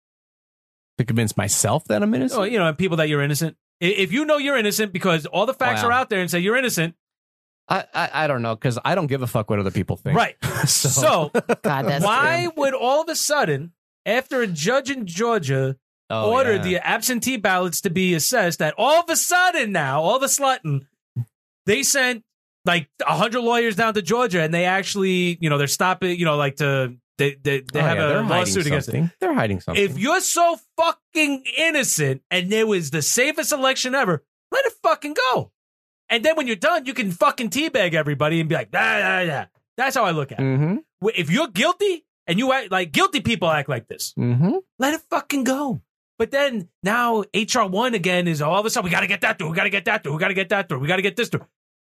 To convince myself that I'm innocent? Oh, you know, and people that you're innocent. I- If you know you're innocent because all the facts Wow. are out there and say you're innocent. I, I, I don't know, because I don't give a fuck what other people think. Right. so, So, God, that's why true. would all of a sudden, after a judge in Georgia Oh, ordered yeah. the absentee ballots to be assessed, that all of a sudden now, all of a sudden, they sent like a hundred lawyers down to Georgia, and they actually, you know, they're stopping, you know, like to they they, they Oh, have yeah, they're a hiding lawsuit against something. it. They're hiding something. If you're so fucking innocent and there was the safest election ever, let it fucking go. And then when you're done, you can fucking teabag everybody and be like, ah, ah, ah. That's how I look at it. Mm-hmm. If you're guilty and you act like guilty people act like this, Mm-hmm. let it fucking go. But then now H R one again is all of a sudden, we got to get that through. We got to get that through. We got to get that through. We got to get this through.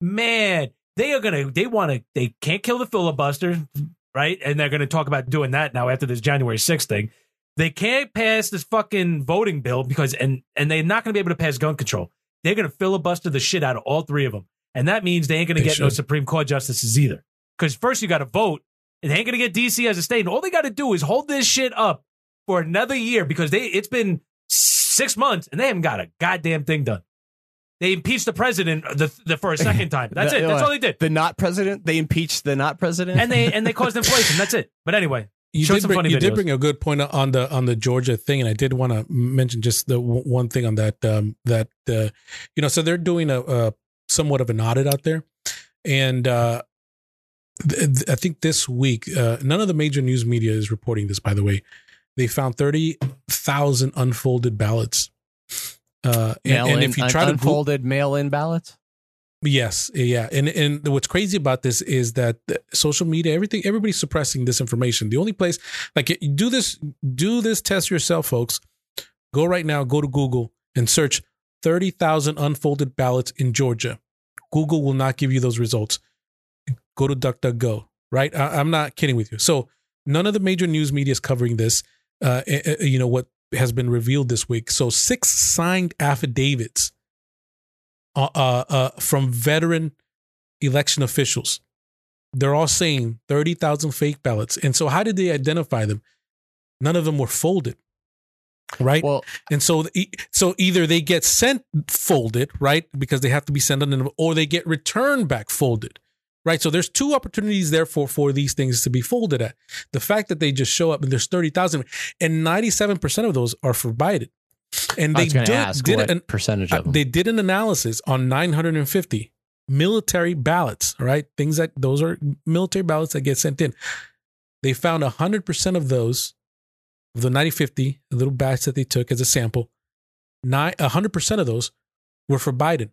Man, they are going to, they want to, they can't kill the filibuster, right? And they're going to talk about doing that now after this January sixth thing. They can't pass this fucking voting bill because, and, and they're not going to be able to pass gun control. They're going to filibuster the shit out of all three of them. And that means they ain't going to They get no should. Supreme Court justices either. Because first you got to vote, and they ain't going to get D C as a state. And all they got to do is hold this shit up for another year because they it's been six months and they haven't got a goddamn thing done. They impeached the president the, the for a second time. That's The- it. That's uh, all they did. The not president. They impeached the not president. And they and they caused inflation. That's it. But anyway, You show did, some bring, funny you videos. did bring a good point on the on the Georgia thing, and I did want to mention just the w- one thing on that. Um, that uh, you know, so they're doing a, a somewhat of an audit out there, and uh, th- th- I think this week, uh, none of the major news media is reporting this. By the way, they found thirty thousand unfolded ballots. Uh, and, Mail and in, if you try to Goo- unfolded mail-in ballots. Yes, yeah, and and what's crazy about this is that the social media, everything, everybody's suppressing this information. The only place, like, you do this, do this test yourself, folks. Go right now, go to Google and search thirty thousand unfolded ballots in Georgia. Google will not give you those results. Go to DuckDuckGo. Right, I, I'm not kidding with you. So none of the major news media is covering this. Uh, uh, you know what has been revealed this week. So six signed affidavits. Uh, uh, uh, from veteran election officials. They're all saying thirty thousand fake ballots. And so how did they identify them? None of them were folded. Right. Well, and so, so either they get sent folded, right? Because they have to be sent on, or they get returned back folded. Right. So there's two opportunities there for, for these things to be folded at. The fact that they just show up and there's thirty thousand and ninety-seven percent of those are for Biden. And I they was gonna did, ask did what an, percentage uh, of them. they did an analysis on nine hundred fifty military ballots, right? Things that those are military ballots that get sent in. They found one hundred percent of those, of the ninety fifty, a little batch that they took as a sample, nine, one hundred percent of those were for Biden.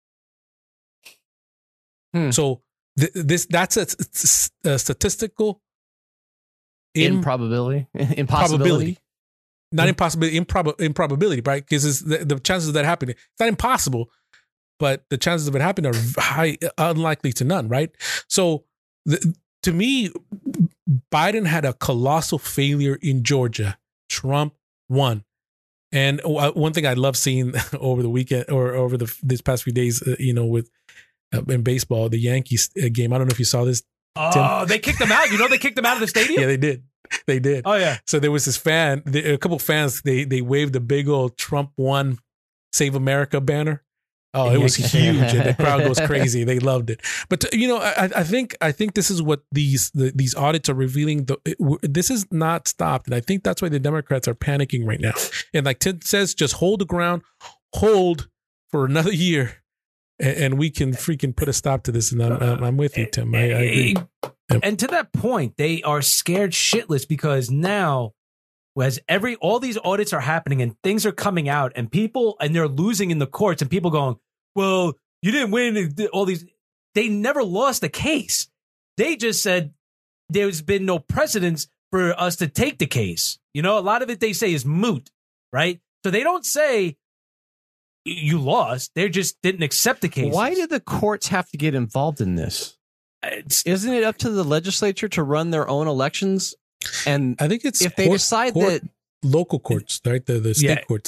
Hmm. So th- this that's a, a statistical im- Improbability, impossibility. probability. Not impossibility, improb- improbability, right? Because the, the chances of that happening, it's not impossible, but the chances of it happening are high, unlikely to none, right? So the, to me, Biden had a colossal failure in Georgia. Trump won. And one thing I love seeing over the weekend or over the this past few days, uh, you know, with uh, in baseball, the Yankees uh, game. I don't know if you saw this. Oh, Tim. they kicked them out. You know they kicked them out of the stadium? Yeah, they did. They did. Oh, yeah. So there was this fan, a couple fans, they they waved a big old Trump won Save America banner. Oh, it was huge, and the crowd goes crazy. They loved it. But you know, I, I think I think this is what these the, these audits are revealing. The, it, this is not stopped, and I think that's why the Democrats are panicking right now. And like Tim says, just hold the ground, hold for another year, and, and we can freaking put a stop to this. And I'm, I'm, I'm with you, Tim. I, I agree. And to that point, they are scared shitless because now, as every all these audits are happening and things are coming out, and people and they're losing in the courts, and people going, "Well, you didn't win." All these, they never lost a case. They just said there's been no precedence for us to take the case. You know, a lot of it they say is moot, right? So they don't say you lost. They just didn't accept the case. Why did the courts have to get involved in this? It's, Isn't it up to the legislature to run their own elections? And I think it's if they court- decide court- that local courts, right? The the state Yeah. courts that are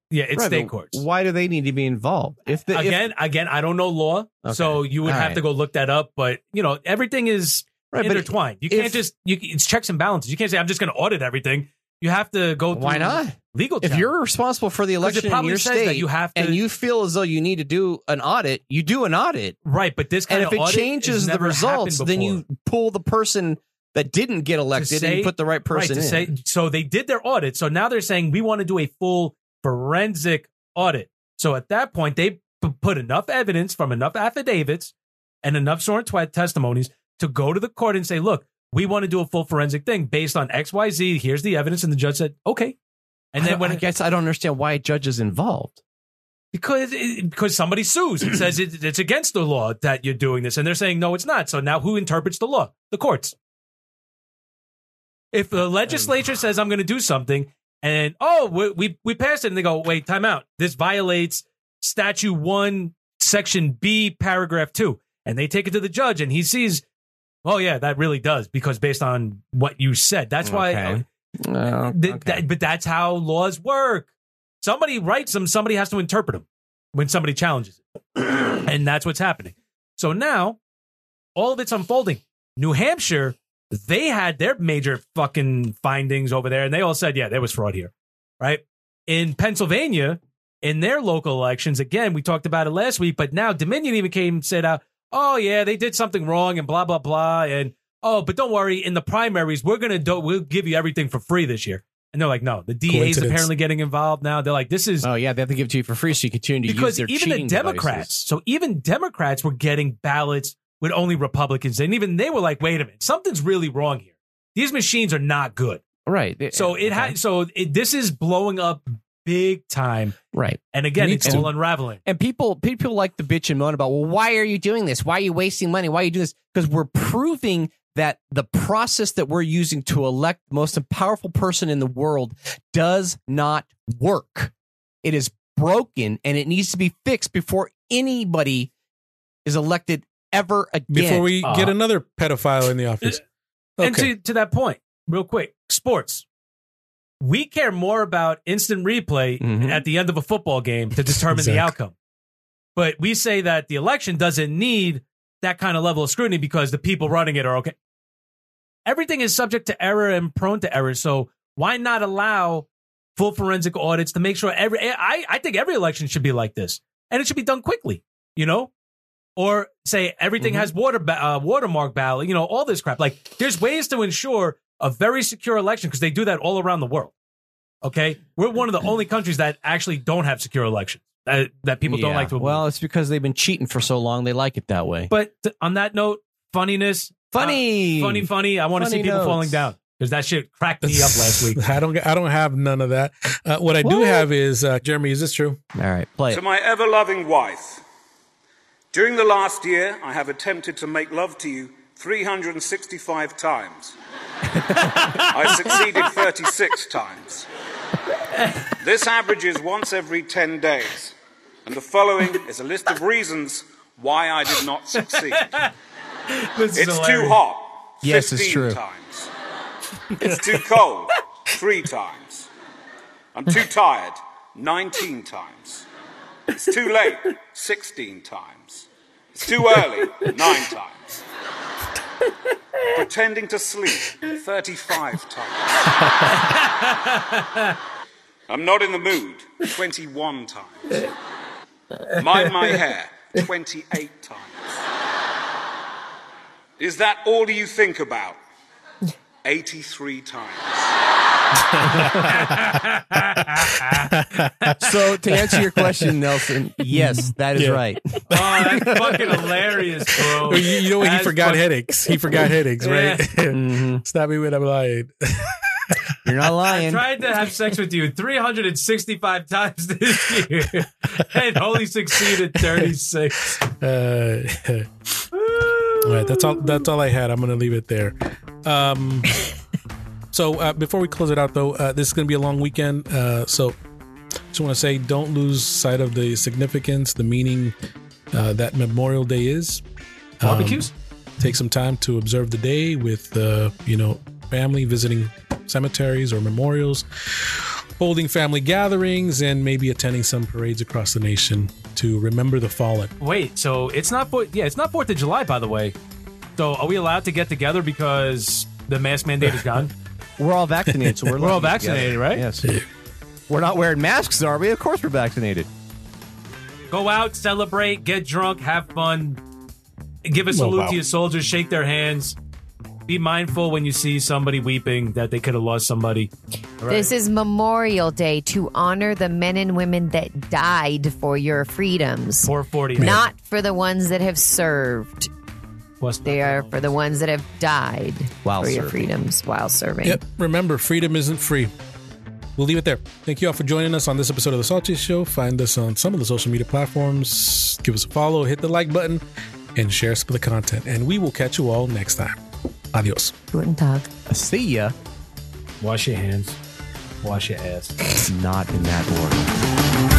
Yeah, it's Right, state but courts. Why do they need to be involved? If the, again, again, I don't know law, Okay. so you would All have right. to go look that up. But you know, everything is Right, but intertwined. You if- can't just you. It's checks and balances. You can't say I'm just going to audit everything. You have to go. Through Why not? Legal. If channels. you're responsible for the 'Cause it election in probably your says state, that you have to- and you feel as though you need to do an audit, you do an audit. Right, but this kind and of if it audit changes has the never results, happened then you before. pull the person that didn't get To elected say- and you put the right person right, to in. Say, so they did their audit. So now they're saying we want to do a full forensic audit. So at that point, they p- put enough evidence from enough affidavits and enough sworn twi- testimonies to go to the court and say, look, we want to do a full forensic thing based on X, Y, Z. Here's the evidence. And the judge said, okay. And I then don't- when I guess I don't understand why a judge is involved. Because it, because somebody sues and says it, it's against the law that you're doing this, and they're saying no, it's not. So now who interprets the law? The courts. If the legislature says I'm going to do something, and oh we, we we passed it, and they go wait, time out. This violates statute one, section B, paragraph two, and they take it to the judge, and he sees, oh yeah, that really does because based on what you said, that's why. Okay. Uh, Th- okay. that- but that's how laws work. Somebody writes them, somebody has to interpret them when somebody challenges it. And that's what's happening. So now, all of it's unfolding. New Hampshire, they had their major fucking findings over there, and they all said, yeah, there was fraud here, right? In Pennsylvania, in their local elections, again, we talked about it last week, but now Dominion even came and said, uh, oh, yeah, they did something wrong and blah, blah, blah, and oh, but don't worry, in the primaries, we're going to do, we'll give you everything for free this year. And they're like, no, the D A is Coincidence. apparently getting involved now. They're like, this is Oh yeah, they have to give it to you for free, so you continue to because use their even the cheating Democrats, devices. so even Democrats were getting ballots with only Republicans. And even they were like, wait a minute, something's really wrong here. These machines are not good. Right. So it had, so it, this is blowing up big time. Right. And again, Needs it's to. all unraveling. And people people like to bitch and moan about, well, why are you doing this? Why are you wasting money? Why are you doing this? Because we're proving that the process that we're using to elect the most powerful person in the world does not work. It is broken and it needs to be fixed before anybody is elected ever again. Before we Uh, get another pedophile in the office. And Okay. to, to that point, real quick, sports. We care more about instant replay Mhm. at the end of a football game to determine Exactly. the outcome. But we say that the election doesn't need that kind of level of scrutiny because the people running it are okay. Everything is subject to error and prone to error. So why not allow full forensic audits to make sure every, I, I think every election should be like this and it should be done quickly, you know? Or say everything Mhm. has water ba- uh, watermark ballot, you know, all this crap. Like there's ways to ensure a very secure election because they do that all around the world. Okay, we're one of the only countries that actually don't have secure elections that, that people don't Yeah. like to. Well, it's because they've been cheating for so long. They like it that way. But th- on that note, funniness, Funny. uh, funny, funny. I want to see Funny people notes. falling down because that shit cracked me up last week. I don't. I don't have none of that. Uh, what I do What? have is uh, Jeremy. Is this true? All right, play To it. my ever loving wife, during the last year, I have attempted to make love to you three hundred sixty-five times. I succeeded thirty-six times. This averages once every ten days. And the following is a list of reasons why I did not succeed. This is It's too hilarious. hot. Yes, it's fifteen true. times. It's too cold. Three times. I'm too tired. nineteen times. It's too late. sixteen times. It's too early. Nine times. Pretending to sleep. thirty-five times. I'm not in the mood. twenty-one times. Mind my hair. twenty-eight times. Is that all you think about? eighty-three times. So to answer your question, Nelson, yes, that is Yeah. right. Oh, that's fucking hilarious, bro. Well, you, you know what? He That's forgot fucking- headaches. He forgot headaches, right? Mhm. Stop me when I'm lying. You're not I lying. tried to have sex with you three hundred sixty-five times this year and only succeeded thirty-six. Uh, all right, that's all. That's all I had. I'm gonna leave it there. Um, so uh, before we close it out, though, uh, this is gonna be a long weekend. Uh, so just want to say, don't lose sight of the significance, the meaning uh, that Memorial Day is. Um, Barbecues? Take some time to observe the day with, uh, you know, family, visiting cemeteries or memorials, holding family gatherings, and maybe attending some parades across the nation to remember the fallen. Wait, so it's not for yeah, it's not Fourth of July, by the way. So are we allowed to get together because the mask mandate is gone? We're all vaccinated, so we're, We're all allowed to get vaccinated, together. right? Yes. We're not wearing masks, are we? Of course we're vaccinated. Go out, celebrate, get drunk, have fun, give a salute Oh, wow. to your soldiers, shake their hands. Be mindful when you see somebody weeping that they could have lost somebody. All right? This is Memorial Day to honor the men and women that died for your freedoms. four forty. Not for the ones that have served. Plus, they are for the ones that have died While for your serving. freedoms while serving. Yep. Remember, freedom isn't free. We'll leave it there. Thank you all for joining us on this episode of The Salty Show. Find us on some of the social media platforms. Give us a follow, hit the like button, and share some of the content. And we will catch you all next time. Adios. Guten Tag. See ya. Wash your hands. Wash your ass. Not in that order.